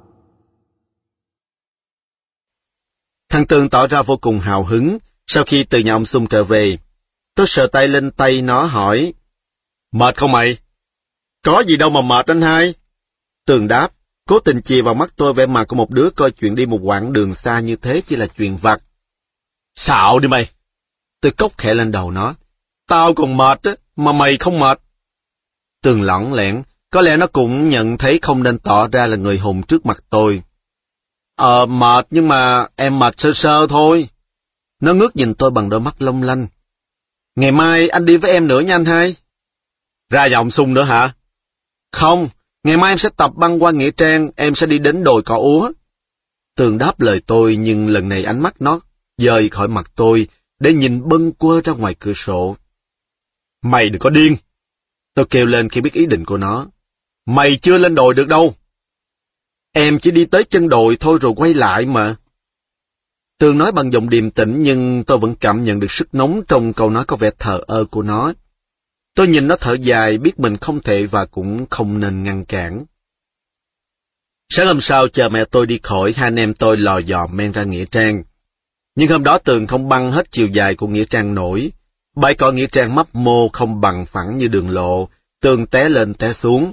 Thằng Tường tỏ ra vô cùng hào hứng sau khi từ nhà ông Sung trở về. Tôi sờ tay lên tay nó hỏi. Mệt không mày? Có gì đâu mà mệt anh hai. Tường đáp, cố tình chì vào mắt tôi vẻ mặt của một đứa coi chuyện đi một quãng đường xa như thế chỉ là chuyện vặt. Xạo đi mày. Tôi cốc khẽ lên đầu nó. Tao còn mệt á, mà mày không mệt. Tường lỏng lẻn, có lẽ nó cũng nhận thấy không nên tỏ ra là người hùng trước mặt tôi. Ờ, mệt nhưng mà em mệt sơ sơ thôi. Nó ngước nhìn tôi bằng đôi mắt long lanh. Ngày mai anh đi với em nữa nha anh hai. Ra nhà ông Sung nữa hả? Không, ngày mai em sẽ tập băng qua Nghĩa Trang, em sẽ đi đến đồi cỏ úa. Tường đáp lời tôi nhưng lần này ánh mắt nó dời khỏi mặt tôi để nhìn bâng quơ ra ngoài cửa sổ. Mày đừng có điên. Tôi kêu lên khi biết ý định của nó. Mày chưa lên đồi được đâu. Em chỉ đi tới chân đồi thôi rồi quay lại mà. Tường nói bằng giọng điềm tĩnh nhưng tôi vẫn cảm nhận được sức nóng trong câu nói có vẻ thờ ơ của nó. Tôi nhìn nó thở dài biết mình không thể và cũng không nên ngăn cản. Sáng hôm sau chờ mẹ tôi đi khỏi, hai anh em tôi lò dò men ra Nghĩa Trang. Nhưng hôm đó Tường không băng hết chiều dài của Nghĩa Trang nổi. Bãi cỏ Nghĩa Trang mấp mô không bằng phẳng như đường lộ, Tường té lên té xuống.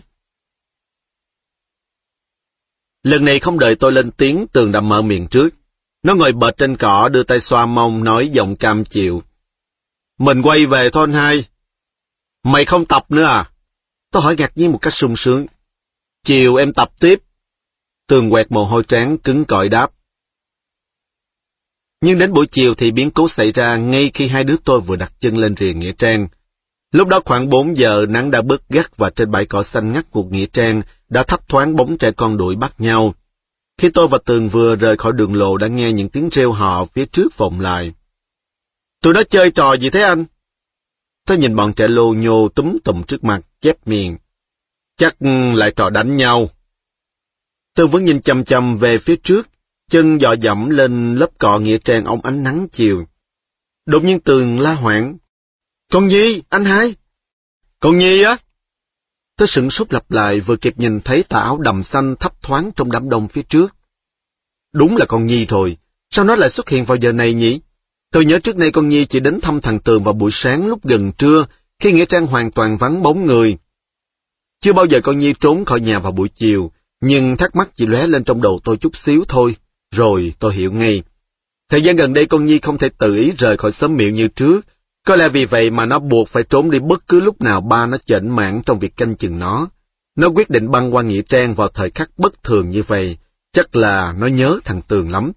Lần này không đợi tôi lên tiếng, Tường đã mở miệng trước. Nó ngồi bệt trên cỏ đưa tay xoa mông nói giọng cam chịu. Mình quay về thôi anh hai. Mày không tập nữa à? Tôi hỏi ngạc nhiên một cách sung sướng. Chiều em tập tiếp. Tường quẹt mồ hôi trán cứng cỏi đáp. Nhưng đến buổi chiều thì biến cố xảy ra ngay khi hai đứa tôi vừa đặt chân lên rìa Nghĩa Trang. Lúc đó khoảng bốn giờ nắng đã bớt gắt và trên bãi cỏ xanh ngắt của Nghĩa Trang đã thấp thoáng bóng trẻ con đuổi bắt nhau. Khi tôi và Tường vừa rời khỏi đường lộ đã nghe những tiếng reo hò phía trước vọng lại. Tụi nó chơi trò gì thế anh? Tôi nhìn bọn trẻ lô nhô túm tùm trước mặt, chép miệng. Chắc lại trò đánh nhau. Tường vẫn nhìn chằm chằm về phía trước, chân dọ dẫm lên lớp cỏ Nghĩa Trang ống ánh nắng chiều. Đột nhiên Tường la hoảng. Con Nhi, anh hai. Con Nhi á? Tôi sửng sốt lặp lại vừa kịp nhìn thấy tà áo đầm xanh thấp thoáng trong đám đông phía trước. Đúng là con Nhi rồi, sao nó lại xuất hiện vào giờ này nhỉ? Tôi nhớ trước đây con Nhi chỉ đến thăm thằng Tường vào buổi sáng lúc gần trưa, khi Nghĩa Trang hoàn toàn vắng bóng người. Chưa bao giờ con Nhi trốn khỏi nhà vào buổi chiều, nhưng thắc mắc chỉ lóe lên trong đầu tôi chút xíu thôi, rồi tôi hiểu ngay. Thời gian gần đây con Nhi không thể tự ý rời khỏi xóm Miệu như trước, có lẽ vì vậy mà nó buộc phải trốn đi bất cứ lúc nào ba nó chểnh mảng trong việc canh chừng nó. Nó quyết định băng qua Nghĩa Trang vào thời khắc bất thường như vậy, chắc là nó nhớ thằng Tường lắm.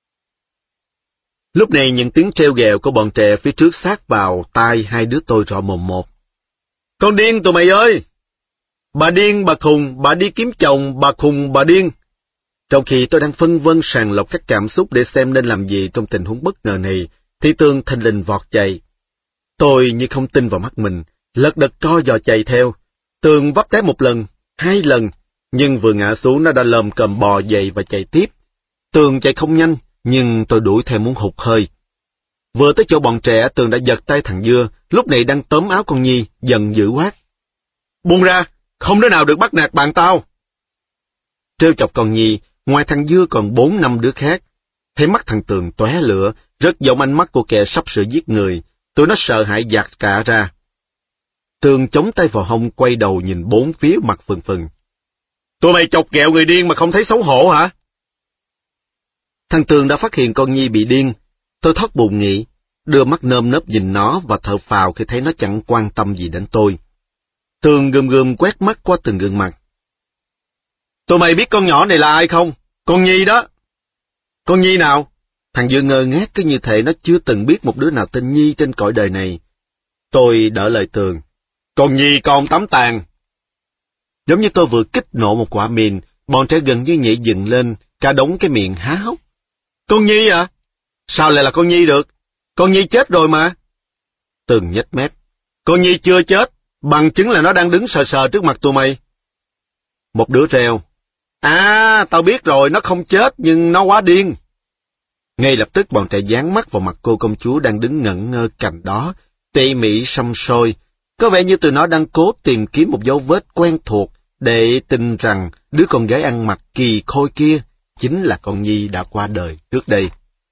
Lúc này những tiếng treo ghẹo của bọn trẻ phía trước sát vào tai hai đứa tôi rõ mồm một. Con điên tụi mày ơi! Bà điên, bà khùng, bà đi kiếm chồng, bà khùng, bà điên. Trong khi tôi đang phân vân sàng lọc các cảm xúc để xem nên làm gì trong tình huống bất ngờ này, thì Tường thình lình vọt chạy. Tôi như không tin vào mắt mình, lật đật co giò chạy theo. Tường vấp té một lần, hai lần, nhưng vừa ngã xuống nó đã lồm cồm bò dậy và chạy tiếp. Tường chạy không nhanh, nhưng tôi đuổi theo muốn hụt hơi. Vừa tới chỗ bọn trẻ, Tường đã giật tay thằng Dưa, lúc này đang tóm áo con Nhi, giận dữ quát. Buông ra, Không đứa nào được bắt nạt bạn tao. Trêu chọc con Nhi, ngoài thằng Dưa còn bốn năm đứa khác. Thấy mắt thằng Tường tóe lửa, rất giống ánh mắt của kẻ sắp sửa giết người. Tụi nó sợ hãi dạt cả ra. Tường chống tay vào hông, quay đầu nhìn bốn phía mặt phừng phừng. Tụi mày chọc ghẹo người điên mà không thấy xấu hổ hả? Thằng Tường đã phát hiện con Nhi bị điên. Tôi thoát bụng nghĩ, đưa mắt nơm nớp nhìn nó và thở phào khi thấy nó chẳng quan tâm gì đến tôi. Tường gườm gườm quét mắt qua từng gương mặt. Tụi mày biết con nhỏ này là ai không? Con Nhi đó. Con Nhi nào? Thằng Dưa ngơ ngác cứ như thể nó chưa từng biết một đứa nào tên Nhi trên cõi đời này. Tôi đỡ lời Tường. Con Nhi con Tám Tàng. Giống như tôi vừa kích nổ một quả mìn, bọn trẻ gần như nhảy dựng lên, cả đống cái miệng há hốc. Con Nhi à? Sao lại là con Nhi được? Con Nhi chết rồi mà. Tường nhếch mép. Con Nhi chưa chết, bằng chứng là nó đang đứng sờ sờ trước mặt tụi mày. Một đứa reo. À, tao biết rồi, nó không chết nhưng nó quá điên. Ngay lập tức bọn trẻ dán mắt vào mặt cô công chúa đang đứng ngẩn ngơ cạnh đó, tỉ mỉ săm soi. Có vẻ như tụi nó đang cố tìm kiếm một dấu vết quen thuộc để tin rằng đứa con gái ăn mặc kỳ khôi kia chính là con Nhi đã qua đời trước đây.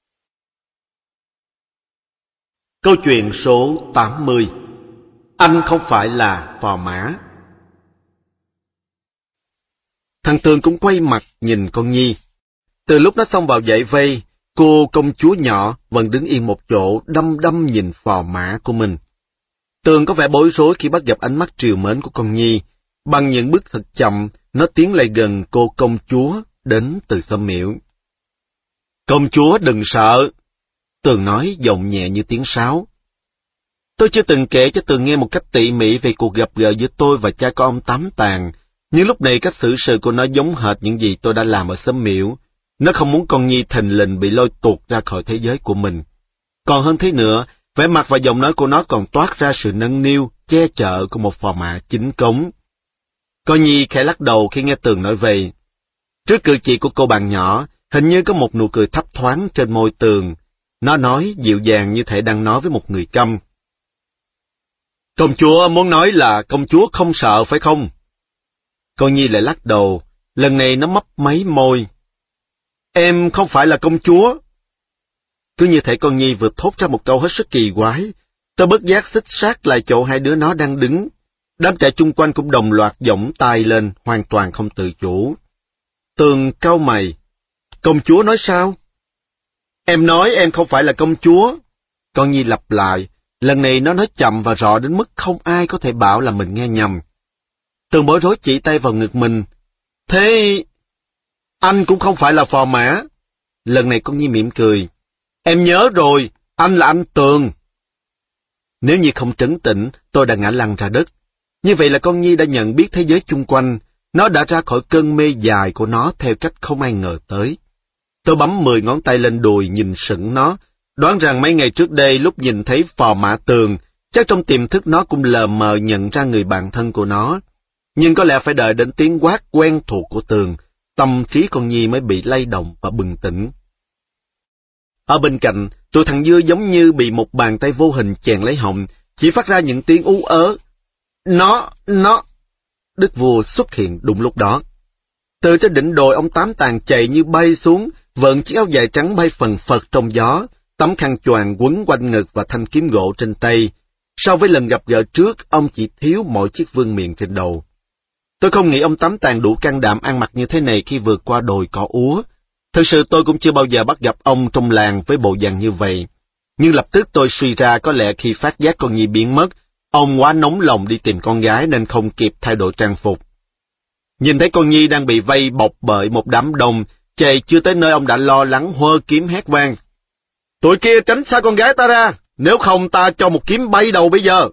Câu chuyện số tám mươi. Anh không phải là phò mã. Thằng Tường cũng quay mặt nhìn con Nhi. Từ lúc nó xông vào dãy vây, cô công chúa nhỏ vẫn đứng yên một chỗ đăm đăm nhìn phò mã của mình. Tường có vẻ bối rối khi bắt gặp ánh mắt trìu mến của con Nhi. Bằng những bước thật chậm, nó tiến lại gần cô công chúa đến từ xóm miễu. Công chúa đừng sợ. Tường nói giọng nhẹ như tiếng sáo. Tôi chưa từng kể cho Tường nghe một cách tỉ mỉ về cuộc gặp gỡ giữa tôi và cha con ông Tám Tàng, nhưng lúc này cách xử sự của nó giống hệt những gì tôi đã làm ở xóm miễu. Nó không muốn con Nhi thình lình bị lôi tuột ra khỏi thế giới của mình. Còn hơn thế nữa, vẻ mặt và giọng nói của nó còn toát ra sự nâng niu, che chở của một phò mã chính cống. Con Nhi khẽ lắc đầu khi nghe Tường nói về. Trước cử chỉ của cô bạn nhỏ, hình như có một nụ cười thấp thoáng trên môi Tường. Nó nói dịu dàng như thể đang nói với một người câm. Công chúa muốn nói là công chúa không sợ phải không? Con Nhi lại lắc đầu, lần này nó mấp máy môi. Em không phải là công chúa. Cứ như thể con Nhi vừa thốt ra một câu hết sức kỳ quái, tôi bất giác xích sát lại chỗ hai đứa nó đang đứng. Đám trẻ chung quanh cũng đồng loạt giỏng tay lên, hoàn toàn không tự chủ. Tường cau mày. Công chúa nói sao? Em nói em không phải là công chúa. Con Nhi lặp lại, lần này nó nói chậm và rõ đến mức không ai có thể bảo là mình nghe nhầm. Tường bối rối chỉ tay vào ngực mình. Thế... anh cũng không phải là phò mã. Lần này con Nhi mỉm cười. Em nhớ rồi, anh là anh Tường. Nếu như không trấn tĩnh, tôi đã ngã lăn ra đất. Như vậy là con Nhi đã nhận biết thế giới chung quanh, nó đã ra khỏi cơn mê dài của nó theo cách không ai ngờ tới. Tôi bấm mười ngón tay lên đùi nhìn sững nó, đoán rằng mấy ngày trước đây lúc nhìn thấy phò mã Tường, chắc trong tiềm thức nó cũng lờ mờ nhận ra người bạn thân của nó. Nhưng có lẽ phải đợi đến tiếng quát quen thuộc của Tường, tâm trí con Nhi mới bị lay động và bừng tỉnh. Ở bên cạnh, tụi thằng Dưa giống như bị một bàn tay vô hình chèn lấy họng, chỉ phát ra những tiếng ú ớ. Nó, nó... Đức vua xuất hiện đúng lúc đó. Từ trên đỉnh đồi ông Tám Tàng chạy như bay xuống, vợn chiếc áo dài trắng bay phần phật trong gió, tấm khăn choàng quấn quanh ngực và thanh kiếm gỗ trên tay. So với lần gặp gỡ trước, ông chỉ thiếu mỗi chiếc vương miện trên đầu. Tôi không nghĩ ông Tám Tàng đủ can đảm ăn mặc như thế này khi vượt qua đồi cỏ úa. Thực sự tôi cũng chưa bao giờ bắt gặp ông trong làng với bộ dạng như vậy. Nhưng lập tức tôi suy ra có lẽ khi phát giác con Nhi biến mất, ông quá nóng lòng đi tìm con gái nên không kịp thay đổi trang phục. Nhìn thấy con Nhi đang bị vây bọc bởi một đám đông, chạy chưa tới nơi ông đã lo lắng hơ kiếm hét vang. Tụi kia tránh xa con gái ta ra, nếu không ta cho một kiếm bay đầu bây giờ.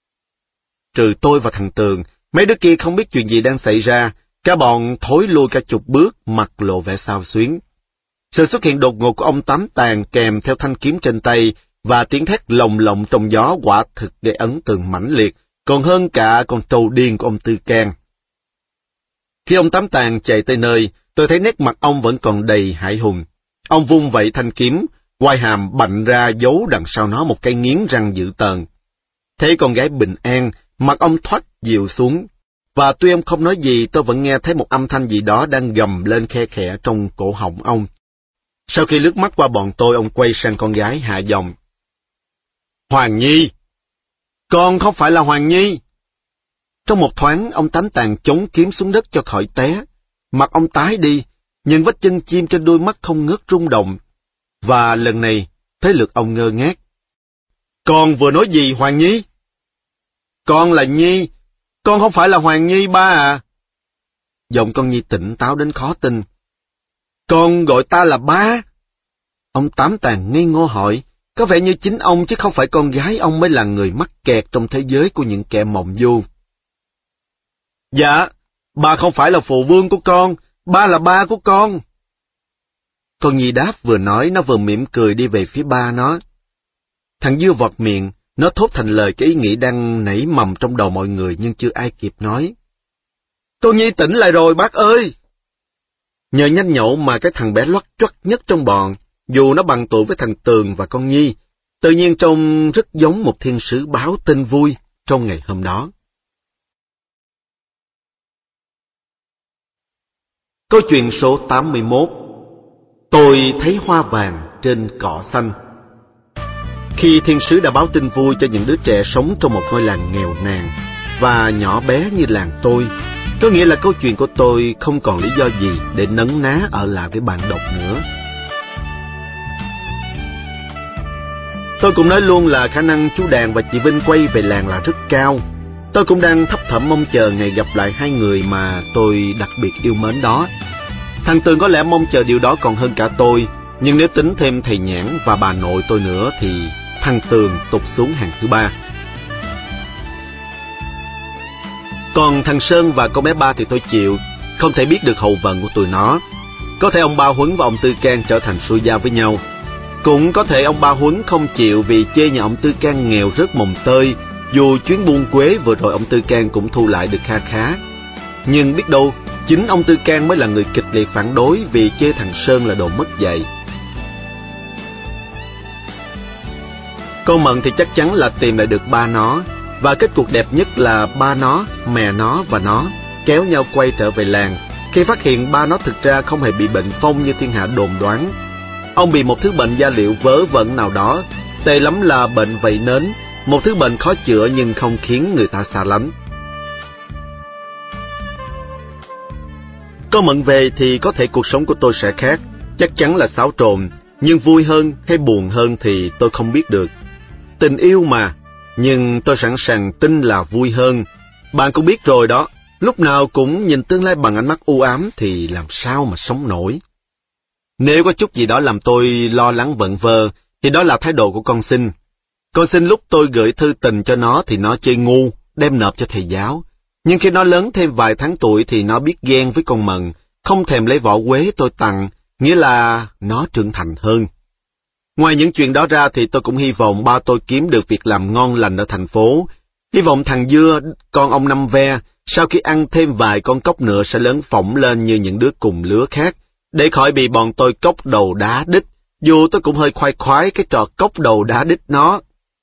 Trừ tôi và thằng Tường, mấy đứa kia không biết chuyện gì đang xảy ra, cả bọn thối lui cả chục bước, mặt lộ vẻ xao xuyến. Sự xuất hiện đột ngột của ông Tám Tàng kèm theo thanh kiếm trên tay và tiếng thét lồng lộng trong gió quả thực gây ấn tượng mãnh liệt, còn hơn cả con trâu điên của ông Tư Can. Khi ông Tám Tàng chạy tới nơi, tôi thấy nét mặt ông vẫn còn đầy hãi hùng. Ông vung vẩy thanh kiếm, quai hàm bạnh ra giấu đằng sau nó một cái nghiến răng dữ tợn. Thấy con gái bình an, mặt ông thoát dịu xuống. và tuy ông không nói gì, tôi vẫn nghe thấy một âm thanh gì đó đang gầm lên khe khẽ trong cổ họng ông. Sau khi lướt mắt qua bọn tôi, ông quay sang con gái hạ giọng. Hoàng Nhi! Con không phải là Hoàng Nhi! Trong một thoáng, ông Tám Tàng chống kiếm xuống đất cho khỏi té. Mặt ông tái đi, nhưng vết chân chim trên đôi mắt không ngớt rung động. Và lần này, thấy lượt ông ngơ ngác. Con vừa nói gì, Hoàng Nhi? Con là Nhi, con không phải là Hoàng Nhi ba à? Giọng con Nhi tỉnh táo đến khó tin. Con gọi ta là ba? Ông Tám Tàng ngây ngô hỏi, có vẻ như chính ông chứ không phải con gái ông mới là người mắc kẹt trong thế giới của những kẻ mộng du. Dạ, ba không phải là phụ vương của con, ba là ba của con. Con Nhi đáp vừa nói, nó vừa mỉm cười đi về phía ba nó. Thằng Dưa vọt miệng, nó thốt thành lời cái ý nghĩ đang nảy mầm trong đầu mọi người nhưng chưa ai kịp nói. Con Nhi tỉnh lại rồi bác ơi! Nhờ nhanh nhậu mà cái thằng bé loắt choắt nhất trong bọn, dù nó bằng tuổi với thằng Tường và con Nhi, tự nhiên trông rất giống một thiên sứ báo tin vui trong ngày hôm đó. Câu chuyện số tám mươi mốt. Tôi thấy hoa vàng trên cỏ xanh. Khi thiên sứ đã báo tin vui cho những đứa trẻ sống trong một ngôi làng nghèo nàn và nhỏ bé như làng tôi, có nghĩa là câu chuyện của tôi không còn lý do gì để nấn ná ở lại với bạn đọc nữa. Tôi cũng nói luôn là khả năng chú Đàn và chị Vinh quay về làng là rất cao. Tôi cũng đang thấp thỏm mong chờ ngày gặp lại hai người mà tôi đặc biệt yêu mến đó. Thằng Tường có lẽ mong chờ điều đó còn hơn cả tôi, nhưng nếu tính thêm thầy Nhãn và bà nội tôi nữa thì thằng Tường tụt xuống hàng thứ ba. Còn thằng Sơn và con bé Ba thì tôi chịu, không thể biết được hậu vận của tụi nó. Có thể ông Ba Huấn và ông Tư Can trở thành xuôi gia với nhau. Cũng có thể ông Ba Huấn không chịu vì chê nhà ông Tư Can nghèo rớt mồng tơi, dù chuyến buôn quế vừa rồi ông Tư Can cũng thu lại được kha khá. Nhưng biết đâu, chính ông Tư Can mới là người kịch liệt phản đối vì chê thằng Sơn là đồ mất dạy. Con Mận thì chắc chắn là tìm lại được ba nó, và kết cục đẹp nhất là ba nó, mẹ nó và nó kéo nhau quay trở về làng khi phát hiện ba nó thực ra không hề bị bệnh phong như thiên hạ đồn đoán. Ông bị một thứ bệnh da liễu vớ vẩn nào đó, tệ lắm là bệnh vẩy nến, một thứ bệnh khó chữa nhưng không khiến người ta xa lánh. Con Mận về thì có thể cuộc sống của tôi sẽ khác, chắc chắn là xáo trộn, nhưng vui hơn hay buồn hơn thì tôi không biết được. Tình yêu mà, nhưng tôi sẵn sàng tin là vui hơn. Bạn cũng biết rồi đó, lúc nào cũng nhìn tương lai bằng ánh mắt u ám thì làm sao mà sống nổi. Nếu có chút gì đó làm tôi lo lắng vẩn vơ, thì đó là thái độ của con Sinh. Con Sinh lúc tôi gửi thư tình cho nó thì nó chơi ngu, đem nộp cho thầy giáo. Nhưng khi nó lớn thêm vài tháng tuổi thì nó biết ghen với con Mận, không thèm lấy vỏ quế tôi tặng, nghĩa là nó trưởng thành hơn. Ngoài những chuyện đó ra thì tôi cũng hy vọng ba tôi kiếm được việc làm ngon lành ở thành phố. Hy vọng thằng Dưa, con ông Năm Ve, sau khi ăn thêm vài con cóc nữa sẽ lớn phỏng lên như những đứa cùng lứa khác, để khỏi bị bọn tôi cốc đầu đá đít, dù tôi cũng hơi khoái khoái cái trò cốc đầu đá đít nó.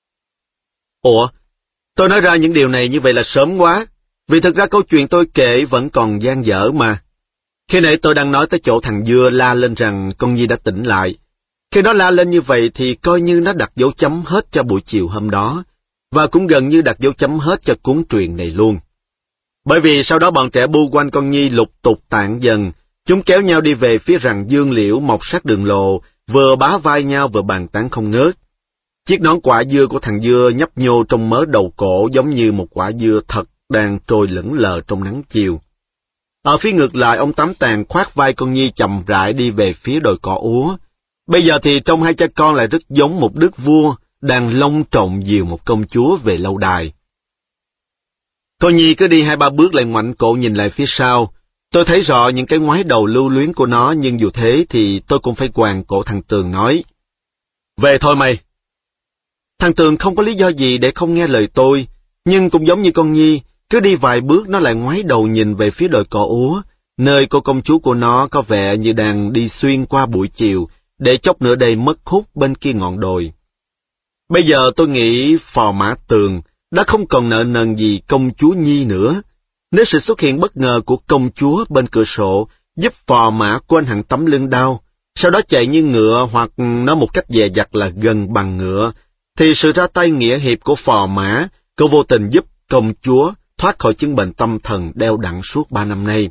Ủa, tôi nói ra những điều này như vậy là sớm quá, vì thực ra câu chuyện tôi kể vẫn còn dang dở mà. Khi nãy tôi đang nói tới chỗ thằng Dưa la lên rằng con Nhi đã tỉnh lại. Khi nó la lên như vậy thì coi như nó đặt dấu chấm hết cho buổi chiều hôm đó, và cũng gần như đặt dấu chấm hết cho cuốn truyện này luôn. Bởi vì sau đó bọn trẻ bu quanh con Nhi lục tục tản dần, chúng kéo nhau đi về phía rặng dương liễu mọc sát đường lộ, vừa bá vai nhau vừa bàn tán không ngớt. Chiếc nón quả dưa của thằng Dưa nhấp nhô trong mớ đầu cổ giống như một quả dưa thật đang trôi lững lờ trong nắng chiều. Ở phía ngược lại, ông Tám Tàng khoác vai con Nhi chậm rãi đi về phía đồi cỏ úa. Bây giờ thì trông hai cha con lại rất giống một đức vua đang long trọng dìu một công chúa về lâu đài. Con Nhi cứ đi hai ba bước lại ngoảnh cổ nhìn lại phía sau. Tôi thấy rõ những cái ngoái đầu lưu luyến của nó, nhưng dù thế thì tôi cũng phải quàng cổ thằng Tường nói. Về thôi mày! Thằng Tường không có lý do gì để không nghe lời tôi, nhưng cũng giống như con Nhi, cứ đi vài bước nó lại ngoái đầu nhìn về phía đồi cỏ úa, nơi cô công chúa của nó có vẻ như đang đi xuyên qua buổi chiều, để chốc nữa đây mất hút bên kia ngọn đồi. Bây giờ tôi nghĩ Phò Mã Tường đã không còn nợ nần gì công chúa Nhi nữa, Nếu sự xuất hiện bất ngờ của công chúa bên cửa sổ giúp phò mã quên hẳn tấm lưng đau, sau đó chạy như ngựa hoặc nói một cách dè dặt là gần bằng ngựa, thì sự ra tay nghĩa hiệp của phò mã có vô tình giúp công chúa thoát khỏi chứng bệnh tâm thần đeo đẳng suốt ba năm nay.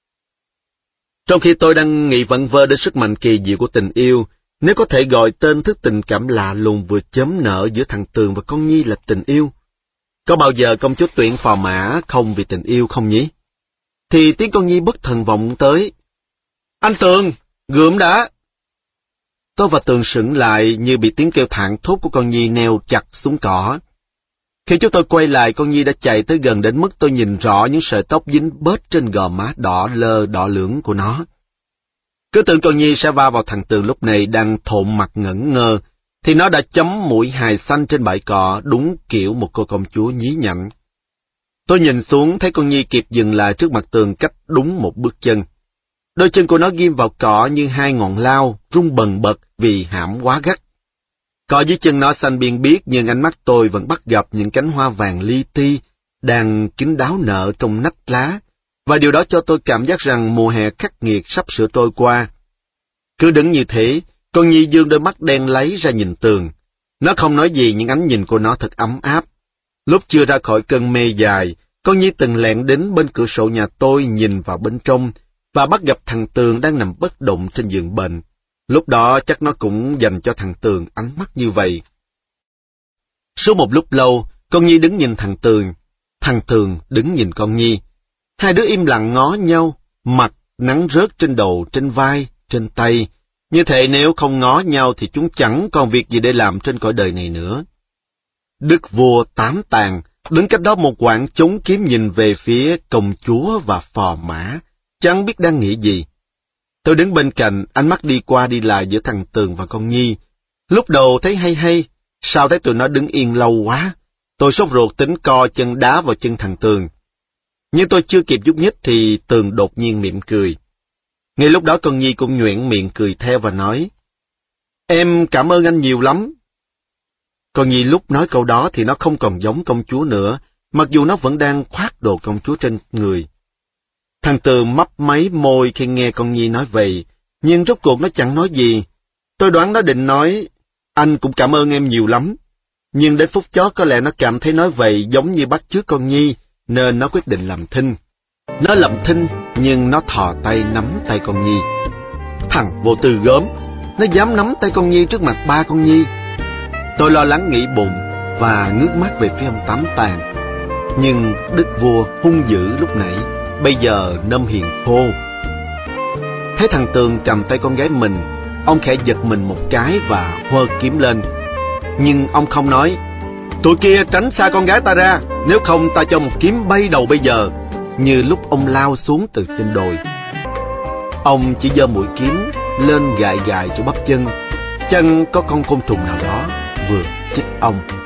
Trong khi tôi đang nghĩ vẩn vơ đến sức mạnh kỳ diệu của tình yêu, nếu có thể gọi tên thức tình cảm lạ lùng vừa chớm nở giữa thằng Tường và con Nhi là tình yêu, có bao giờ công chúa tuyển phò mã không vì tình yêu không nhỉ? Thì tiếng con Nhi bất thần vọng tới. Anh Tường, gượm đã! Tôi và Tường sững lại như bị tiếng kêu thảng thốt của con Nhi neo chặt xuống cỏ. Khi chúng tôi quay lại, con Nhi đã chạy tới gần đến mức tôi nhìn rõ những sợi tóc dính bết trên gò má đỏ lơ đỏ lưỡng của nó. Cứ tưởng con Nhi sẽ va vào thằng Tường lúc này đang thộn mặt ngẩn ngơ, thì nó đã chấm mũi hài xanh trên bãi cỏ đúng kiểu một cô công chúa nhí nhảnh. Tôi nhìn xuống thấy con Nhi kịp dừng lại trước mặt Tường cách đúng một bước chân. Đôi chân của nó ghim vào cỏ như hai ngọn lao, rung bần bật vì hãm quá gắt. Cỏ dưới chân nó xanh biên biếc, nhưng ánh mắt tôi vẫn bắt gặp những cánh hoa vàng li ti đang kín đáo nở trong nách lá, và điều đó cho tôi cảm giác rằng mùa hè khắc nghiệt sắp sửa trôi qua. Cứ đứng như thế, con Nhi dương đôi mắt đen láy ra nhìn Tường. Nó không nói gì, nhưng ánh nhìn của nó thật ấm áp. Lúc chưa ra khỏi cơn mê dài, con Nhi từng lẹn đến bên cửa sổ nhà tôi nhìn vào bên trong, và bắt gặp thằng Tường đang nằm bất động trên giường bệnh. Lúc đó chắc nó cũng dành cho thằng Tường ánh mắt như vậy. Suốt một lúc lâu, con Nhi đứng nhìn thằng Tường. Thằng Tường đứng nhìn con Nhi. Hai đứa im lặng ngó nhau, mặt nắng rớt trên đầu, trên vai, trên tay. Như thế nếu không ngó nhau thì chúng chẳng còn việc gì để làm trên cõi đời này nữa. Đức vua tám tàn, đứng cách đó một quãng chống kiếm nhìn về phía công chúa và phò mã, chẳng biết đang nghĩ gì. Tôi đứng bên cạnh, ánh mắt đi qua đi lại giữa thằng Tường và con Nhi. Lúc đầu thấy hay hay, sao thấy tụi nó đứng yên lâu quá. Tôi sốt ruột tính co chân đá vào chân thằng Tường. Nhưng tôi chưa kịp nhúc nhích thì Tường đột nhiên mỉm cười. Ngay lúc đó con Nhi cũng nhoẻn miệng cười theo và nói, em cảm ơn anh nhiều lắm. Con Nhi lúc nói câu đó thì nó không còn giống công chúa nữa, mặc dù nó vẫn đang khoác đồ công chúa trên người. Thằng Tường mấp máy môi khi nghe con Nhi nói vậy, nhưng rốt cuộc nó chẳng nói gì. Tôi đoán nó định nói, anh cũng cảm ơn em nhiều lắm. Nhưng đến phút chót có lẽ nó cảm thấy nói vậy giống như bắt chước con Nhi, nên nó quyết định làm thinh. Nó làm thinh, nhưng nó thò tay nắm tay con Nhi. Thằng vô tư gớm, nó dám nắm tay con Nhi trước mặt ba con Nhi. Tôi lo lắng nghĩ bụng và ngước mắt về phía ông Tám Tàn. Nhưng đức vua hung dữ lúc nãy, bây giờ nâm hiền khô. Thấy thằng Tường cầm tay con gái mình, ông khẽ giật mình một cái và hơ kiếm lên. Nhưng ông không nói, tụi kia tránh xa con gái ta ra, nếu không ta cho một kiếm bay đầu bây giờ, như lúc ông lao xuống từ trên đồi. Ông chỉ giơ mũi kiếm lên gài gài chỗ bắp chân, chân có con côn trùng nào đó vừa chích ông.